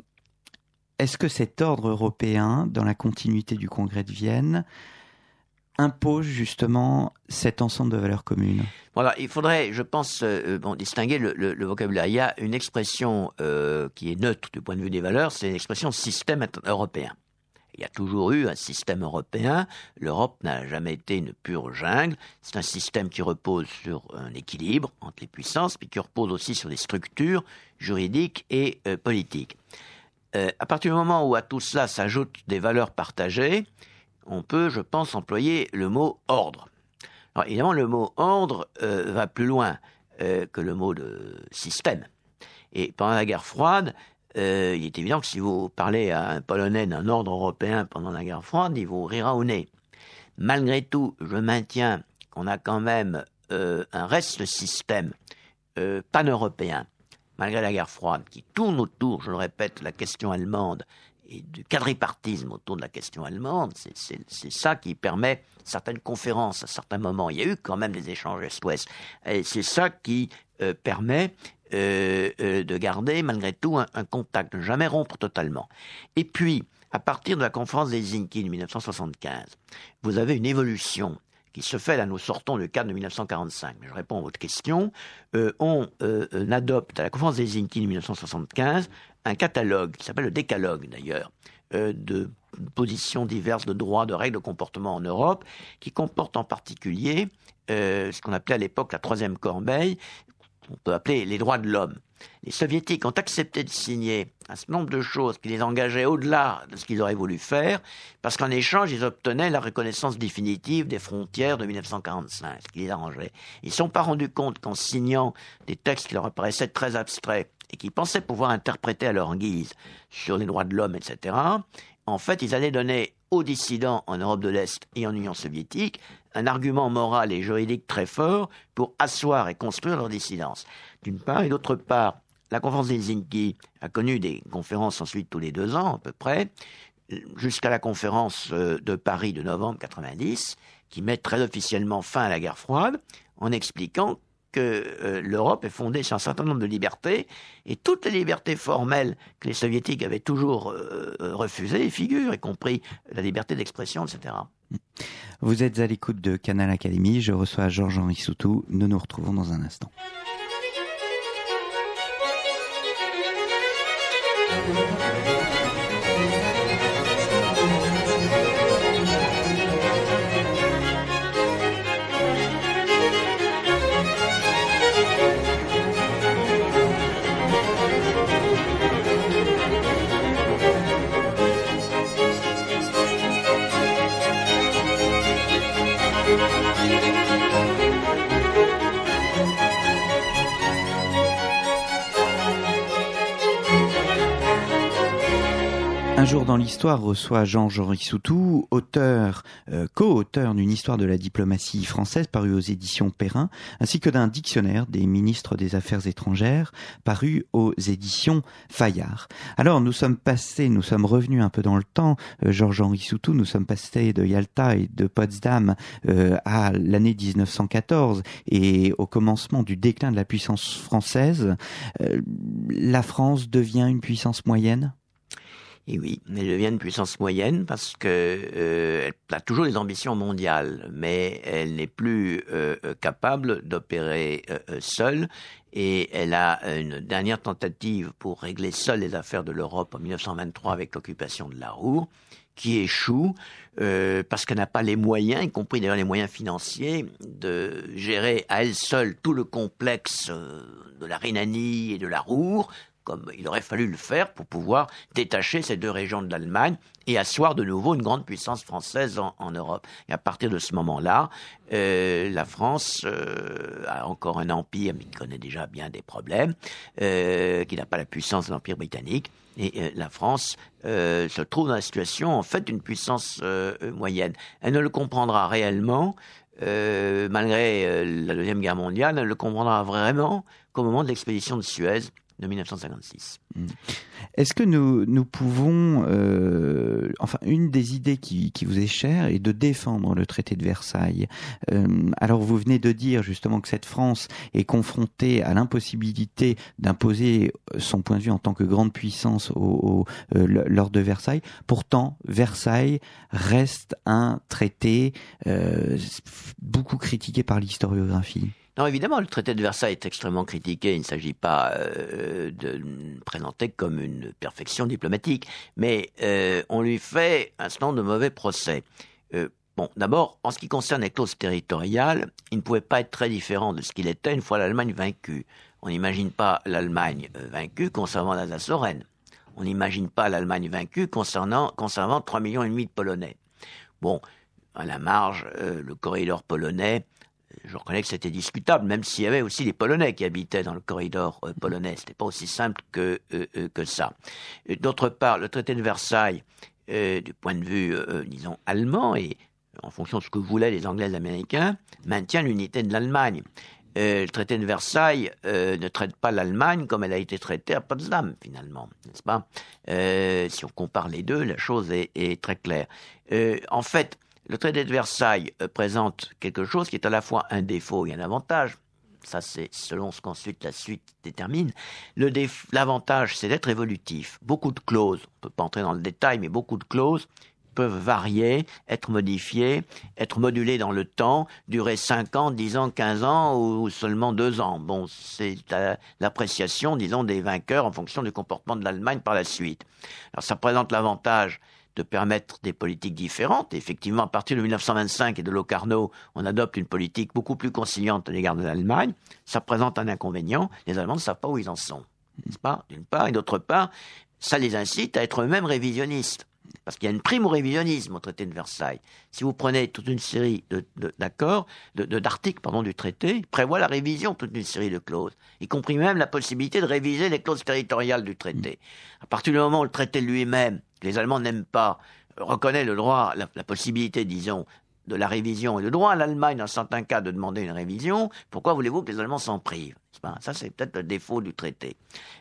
est-ce que cet ordre européen, dans la continuité du Congrès de Vienne, impose justement cet ensemble de valeurs communes? Voilà, il faudrait, je pense, distinguer le vocabulaire. Il y a une expression qui est neutre du point de vue des valeurs, c'est l'expression système européen. Il y a toujours eu un système européen. L'Europe n'a jamais été une pure jungle. C'est un système qui repose sur un équilibre entre les puissances, puis qui repose aussi sur des structures juridiques et politiques. À partir du moment où à tout cela s'ajoutent des valeurs partagées, on peut, je pense, employer le mot ordre. Alors évidemment, le mot ordre va plus loin que le mot de système. Et pendant la guerre froide, il est évident que si vous parlez à un Polonais d'un ordre européen pendant la guerre froide, il vous rira au nez. Malgré tout, je maintiens qu'on a quand même un reste système pan-européen, malgré la guerre froide, qui tourne autour, je le répète, de la question allemande et du quadripartisme autour de la question allemande. C'est ça qui permet certaines conférences à certains moments. Il y a eu quand même des échanges Est-Ouest. Et c'est ça qui permet de garder malgré tout un contact, de ne jamais rompre totalement. Et puis, à partir de la conférence d'Helsinki de 1975, vous avez une évolution qui se fait, là nous sortons du cadre de 1945, mais je réponds à votre question, on adopte à la conférence d'Helsinki de 1975 un catalogue, qui s'appelle le décalogue d'ailleurs, de positions diverses, de droits, de règles de comportement en Europe, qui comporte en particulier ce qu'on appelait à l'époque la troisième corbeille, on peut appeler les droits de l'homme. Les soviétiques ont accepté de signer un certain nombre de choses qui les engageaient au-delà de ce qu'ils auraient voulu faire, parce qu'en échange, ils obtenaient la reconnaissance définitive des frontières de 1945, ce qui les arrangeait. Ils ne se sont pas rendus compte qu'en signant des textes qui leur apparaissaient très abstraits et qu'ils pensaient pouvoir interpréter à leur guise sur les droits de l'homme, etc., en fait, ils allaient donner aux dissidents en Europe de l'Est et en Union soviétique un argument moral et juridique très fort pour asseoir et construire leur dissidence. D'une part, et d'autre part, la conférence d'Helsinki a connu des conférences ensuite tous les 2 ans à peu près, jusqu'à la conférence de Paris de novembre 90, qui met très officiellement fin à la guerre froide, en expliquant que l'Europe est fondée sur un certain nombre de libertés, et toutes les libertés formelles que les soviétiques avaient toujours refusées figurent, y compris la liberté d'expression, etc. Vous êtes à l'écoute de Canal Académie, je reçois Georges-Henri Soutou, nous nous retrouvons dans un instant. Un jour dans l'histoire reçoit Georges-Henri Soutou, auteur, co-auteur d'une histoire de la diplomatie française parue aux éditions Perrin, ainsi que d'un dictionnaire des ministres des Affaires étrangères paru aux éditions Fayard. Alors nous sommes revenus un peu dans le temps, Georges-Henri Soutou, nous sommes passés de Yalta et de Potsdam à l'année 1914 et au commencement du déclin de la puissance française. La France devient une puissance moyenne ? Et oui, elle devient une puissance moyenne parce que elle a toujours des ambitions mondiales, mais elle n'est plus capable d'opérer seule. Et elle a une dernière tentative pour régler seule les affaires de l'Europe en 1923 avec l'occupation de la Ruhr, qui échoue parce qu'elle n'a pas les moyens, y compris d'ailleurs les moyens financiers, de gérer à elle seule tout le complexe de la Rhénanie et de la Ruhr, comme il aurait fallu le faire pour pouvoir détacher ces 2 régions de l'Allemagne et asseoir de nouveau une grande puissance française en Europe. Et à partir de ce moment-là, la France a encore un empire, mais qui connaît déjà bien des problèmes, qui n'a pas la puissance de l'Empire britannique. Et la France se trouve dans la situation, en fait, d'une puissance moyenne. Elle ne le comprendra réellement, malgré la Deuxième Guerre mondiale, elle le comprendra vraiment qu'au moment de l'expédition de Suez, de 1956. Est-ce que nous pouvons... une des idées qui vous est chère est de défendre le traité de Versailles. Alors vous venez de dire justement que cette France est confrontée à l'impossibilité d'imposer son point de vue en tant que grande puissance lors de Versailles. Pourtant, Versailles reste un traité beaucoup critiqué par l'historiographie. Non, évidemment, le traité de Versailles est extrêmement critiqué. Il ne s'agit pas de le présenter comme une perfection diplomatique, mais on lui fait un certain nombre de mauvais procès. D'abord, en ce qui concerne les clauses territoriales, il ne pouvait pas être très différent de ce qu'il était une fois l'Allemagne vaincue. On n'imagine pas l'Allemagne vaincue conservant l'Alsace-Lorraine. On n'imagine pas l'Allemagne vaincue conservant 3,5 millions de Polonais. Bon, à la marge, le corridor polonais, je reconnais que c'était discutable, même s'il y avait aussi les Polonais qui habitaient dans le corridor polonais. C'était pas aussi simple que ça. D'autre part, le traité de Versailles, du point de vue, disons, allemand, et en fonction de ce que voulaient les Anglais et les Américains, maintient l'unité de l'Allemagne. Le traité de Versailles ne traite pas l'Allemagne comme elle a été traitée à Potsdam, finalement, n'est-ce pas ? Si on compare les deux, la chose est très claire. En fait, le traité de Versailles présente quelque chose qui est à la fois un défaut et un avantage. Ça, c'est selon ce qu'ensuite la suite détermine. L'avantage, c'est d'être évolutif. Beaucoup de clauses, on ne peut pas entrer dans le détail, mais beaucoup de clauses peuvent varier, être modifiées, être modulées dans le temps, durer 5 ans, 10 ans, 15 ans ou seulement 2 ans. Bon, c'est l'appréciation, disons, des vainqueurs en fonction du comportement de l'Allemagne par la suite. Alors, ça présente l'avantage de permettre des politiques différentes. Et effectivement, à partir de 1925 et de Locarno, on adopte une politique beaucoup plus conciliante à l'égard de l'Allemagne. Ça présente un inconvénient. Les Allemands ne savent pas où ils en sont, n'est-ce pas, d'une part. Et d'autre part, ça les incite à être eux-mêmes révisionnistes. Parce qu'il y a une prime au révisionnisme au traité de Versailles. Si vous prenez toute une série d'accords, d'articles du traité, il prévoit la révision de toute une série de clauses, y compris même la possibilité de réviser les clauses territoriales du traité. À partir du moment où le traité lui-même, les Allemands n'aiment pas, reconnaît le droit, la possibilité, disons, de la révision et le droit à l'Allemagne, dans certains cas, de demander une révision, pourquoi voulez-vous que les Allemands s'en privent ? Ça, c'est peut-être le défaut du traité.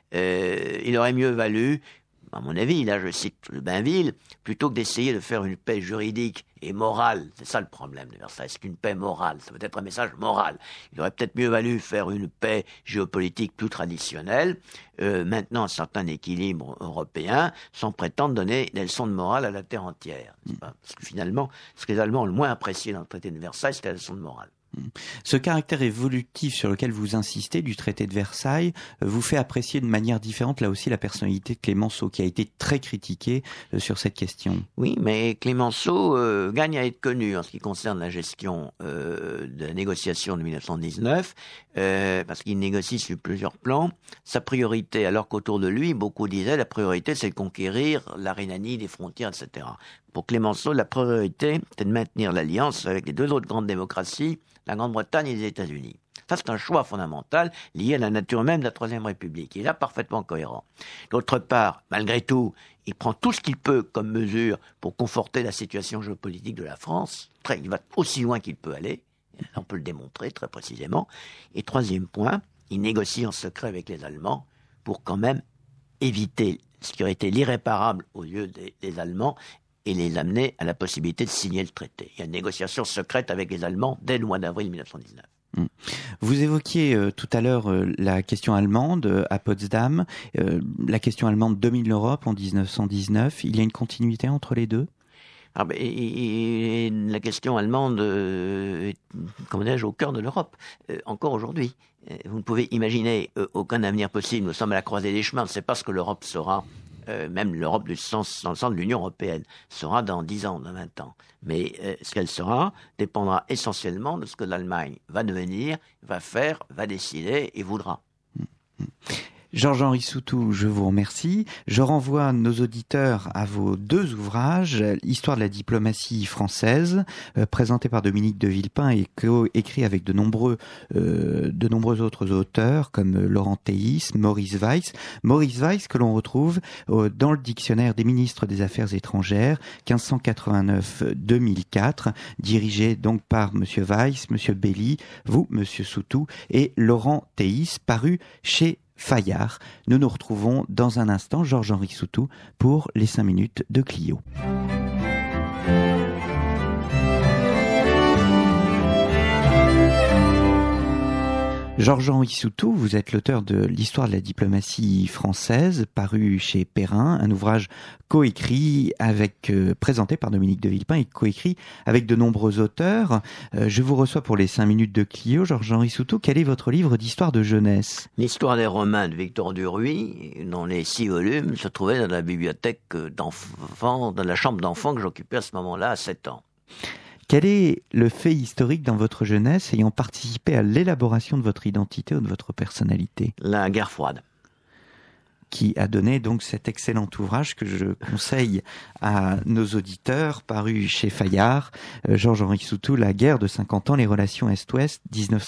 Il aurait mieux valu, à mon avis, là je cite Bainville, plutôt que d'essayer de faire une paix juridique et morale, c'est ça le problème de Versailles, c'est une paix morale, ça peut être un message moral. Il aurait peut-être mieux valu faire une paix géopolitique plus traditionnelle, maintenant un certain équilibre européen, sans prétendre donner des leçons de morale à la terre entière. Parce que finalement, ce que les Allemands ont le moins apprécié dans le traité de Versailles, c'était la leçon de morale. Ce caractère évolutif sur lequel vous insistez du traité de Versailles vous fait apprécier de manière différente là aussi la personnalité de Clémenceau qui a été très critiqué sur cette question. Oui, mais Clémenceau gagne à être connu en ce qui concerne la gestion de la négociation de 1919 parce qu'il négocie sur plusieurs plans. Sa priorité, alors qu'autour de lui, beaucoup disaient la priorité c'est de conquérir la Rhénanie, les frontières, etc. Pour Clémenceau, la priorité c'est de maintenir l'alliance avec les 2 autres grandes démocraties, la Grande-Bretagne et les États-Unis. Ça, c'est un choix fondamental lié à la nature même de la Troisième République. Il est là parfaitement cohérent. D'autre part, malgré tout, il prend tout ce qu'il peut comme mesure pour conforter la situation géopolitique de la France. Il va aussi loin qu'il peut aller. On peut le démontrer très précisément. Et troisième point, il négocie en secret avec les Allemands pour quand même éviter ce qui aurait été l'irréparable aux yeux des Allemands et les amener à la possibilité de signer le traité. Il y a une négociation secrète avec les Allemands dès le mois d'avril 1919. Vous évoquiez tout à l'heure la question allemande à Potsdam. La question allemande domine l'Europe en 1919. Il y a une continuité entre les deux ? La question allemande est, comment dirais-je, au cœur de l'Europe, encore aujourd'hui. Vous ne pouvez imaginer aucun avenir possible. Nous sommes à la croisée des chemins. On ne sait pas ce que l'Europe sera. Même l'Europe dans le sens de l'Union européenne sera dans 10 ans, dans 20 ans. Mais ce qu'elle sera dépendra essentiellement de ce que l'Allemagne va devenir, va faire, va décider et voudra. Georges-Henri Soutou, je vous remercie. Je renvoie nos auditeurs à vos 2 ouvrages, Histoire de la diplomatie française, présenté par Dominique de Villepin et écrit avec de nombreux autres auteurs comme Laurent Théis, Maurice Weiss. Maurice Weiss que l'on retrouve dans le dictionnaire des ministres des Affaires étrangères 1589-2004, dirigé donc par Monsieur Weiss, Monsieur Belli, vous, Monsieur Soutou et Laurent Théis, paru chez Fayard. Nous nous retrouvons dans un instant, Georges-Henri Soutou, pour les 5 minutes de Clio. Georges-Henri Soutou, vous êtes l'auteur de l'histoire de la diplomatie française, paru chez Perrin, un ouvrage coécrit présenté par Dominique de Villepin et coécrit avec de nombreux auteurs. Je vous reçois pour les 5 minutes de Clio. Georges-Henri Soutou, quel est votre livre d'histoire de jeunesse ? L'histoire des Romains de Victor Duruy, dans les 6 volumes, se trouvait dans la bibliothèque d'enfants, dans la chambre d'enfants que j'occupais à ce moment-là, à 7 ans. Quel est le fait historique dans votre jeunesse ayant participé à l'élaboration de votre identité ou de votre personnalité ? La guerre froide. Qui a donné donc cet excellent ouvrage que je conseille à nos auditeurs, paru chez Fayard, Georges-Henri Soutou, La guerre de 50 ans, les relations Est-Ouest,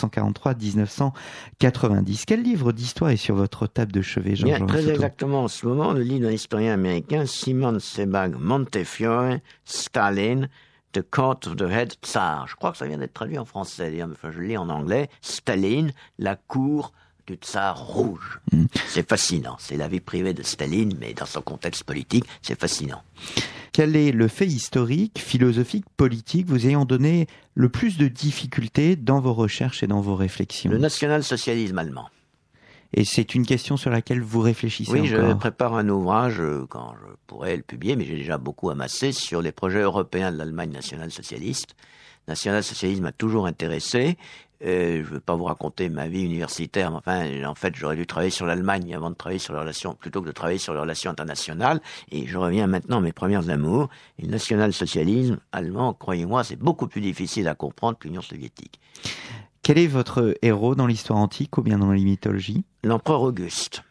1943-1990. Quel livre d'histoire est sur votre table de chevet, Georges-Henri Soutou ? Très exactement, en ce moment, le livre d'un historien américain, Simon Sebag Montefiore, Staline, The Court of the Head Tsar. Je crois que ça vient d'être traduit en français, enfin, je le lis en anglais. Staline, la cour du tsar rouge. C'est fascinant. C'est la vie privée de Staline, mais dans son contexte politique, c'est fascinant. Quel est le fait historique, philosophique, politique vous ayant donné le plus de difficultés dans vos recherches et dans vos réflexions ? Le national-socialisme allemand. Et c'est une question sur laquelle vous réfléchissez encore ? Oui, je prépare un ouvrage, quand je pourrais le publier, mais j'ai déjà beaucoup amassé, sur les projets européens de l'Allemagne nationale-socialiste. Le national-socialisme m'a toujours intéressé. Je ne veux pas vous raconter ma vie universitaire, mais enfin, en fait, j'aurais dû travailler sur l'Allemagne avant de travailler sur les relations, plutôt que de travailler sur les relations internationales. Et je reviens maintenant à mes premières amours. Et le national-socialisme allemand, croyez-moi, c'est beaucoup plus difficile à comprendre que l'Union soviétique. Quel est votre héros dans l'histoire antique ou bien dans les mythologies ? L'empereur Auguste.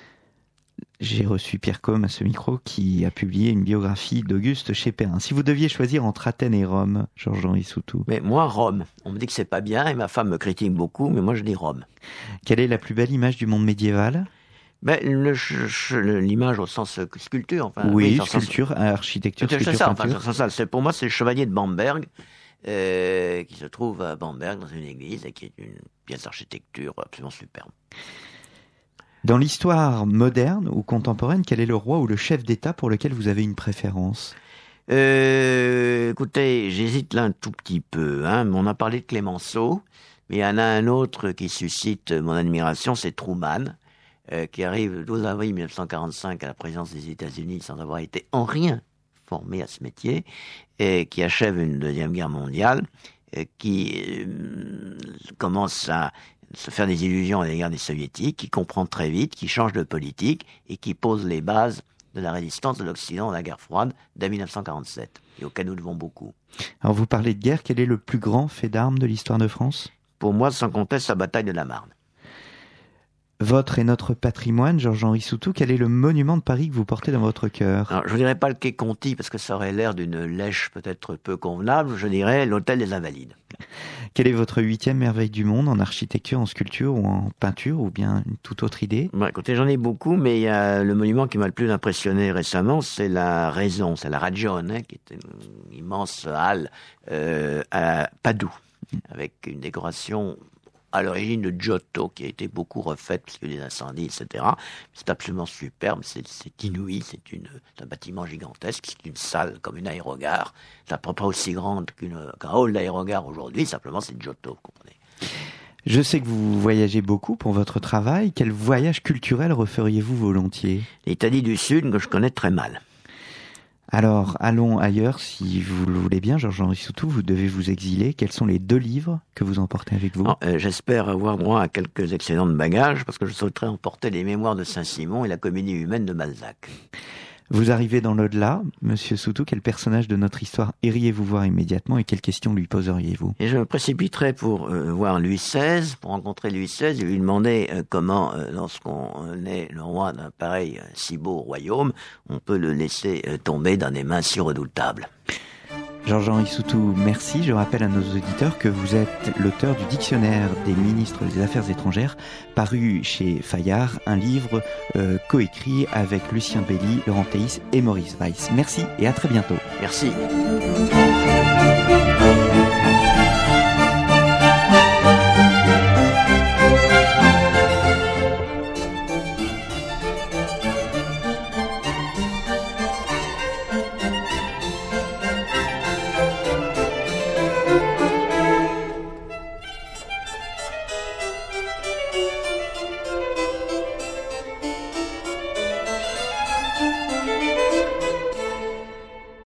J'ai reçu Pierre Combe à ce micro qui a publié une biographie d'Auguste chez Perrin. Si vous deviez choisir entre Athènes et Rome, Georges-Henri Soutou. Mais moi, Rome. On me dit que c'est pas bien et ma femme me critique beaucoup, mais moi je dis Rome. Quelle est la plus belle image du monde médiéval ? L'image au sens sculpture. Enfin, oui, sculpture, architecture, sculpture, peinture. Pour moi, c'est le chevalier de Bamberg. Qui se trouve à Bamberg dans une église et qui est une pièce d'architecture absolument superbe. Dans l'histoire moderne ou contemporaine, quel est le roi ou le chef d'État pour lequel vous avez une préférence ? Écoutez, j'hésite là un tout petit peu. On a parlé de Clémenceau, mais il y en a un autre qui suscite mon admiration, c'est Truman, qui arrive le 12 avril 1945 à la présidence des États-Unis sans avoir été en rien formé à ce métier, et qui achève une deuxième guerre mondiale, qui commence à se faire des illusions à l'égard des soviétiques, qui comprend très vite, qui change de politique et qui pose les bases de la résistance de l'Occident à la guerre froide dès 1947, et auquel nous devons beaucoup. Alors vous parlez de guerre, quel est le plus grand fait d'armes de l'histoire de France ? Pour moi, sans conteste, la bataille de la Marne. Votre et notre patrimoine, Georges-Henri Soutou, quel est le monument de Paris que vous portez dans votre cœur ? Alors, je ne dirais pas le quai Conti, parce que ça aurait l'air d'une lèche peut-être peu convenable, je dirais l'hôtel des Invalides. Quelle est votre 8e merveille du monde, en architecture, en sculpture ou en peinture, ou bien une toute autre idée ? Écoutez, j'en ai beaucoup, mais il y a le monument qui m'a le plus impressionné récemment, c'est la Raison, c'est la Ragione, qui est une immense halle à Padoue, avec une décoration à l'origine de Giotto, qui a été beaucoup refaite, parce qu'il y a eu des incendies, etc. C'est absolument superbe, c'est inouï, c'est un bâtiment gigantesque, c'est une salle comme une aérogare, c'est à peu près aussi grande qu'un hall d'aérogare aujourd'hui, simplement c'est Giotto, vous comprenez. Je sais que vous voyagez beaucoup pour votre travail, quel voyage culturel referiez-vous volontiers ? L'Italie du Sud, que je connais très mal. Alors, allons ailleurs, si vous le voulez bien, Georges-Henri Soutou, vous devez vous exiler. Quels sont les 2 livres que vous emportez avec vous ? J'espère avoir droit à quelques excellents de bagages, parce que je souhaiterais emporter les Mémoires de Saint-Simon et la Comédie humaine de Balzac. Vous arrivez dans l'au-delà, Monsieur Soutou, quel personnage de notre histoire iriez-vous voir immédiatement et quelles questions lui poseriez-vous ? Et je me précipiterais pour voir Louis XVI, pour rencontrer Louis XVI et lui demander comment, lorsqu'on est le roi d'un pareil si beau royaume, on peut le laisser tomber dans des mains si redoutables. Georges-Henri Soutou, merci. Je rappelle à nos auditeurs que vous êtes l'auteur du Dictionnaire des ministres des Affaires étrangères, paru chez Fayard, un livre coécrit avec Lucien Belli, Laurent Théis et Maurice Weiss. Merci et à très bientôt. Merci.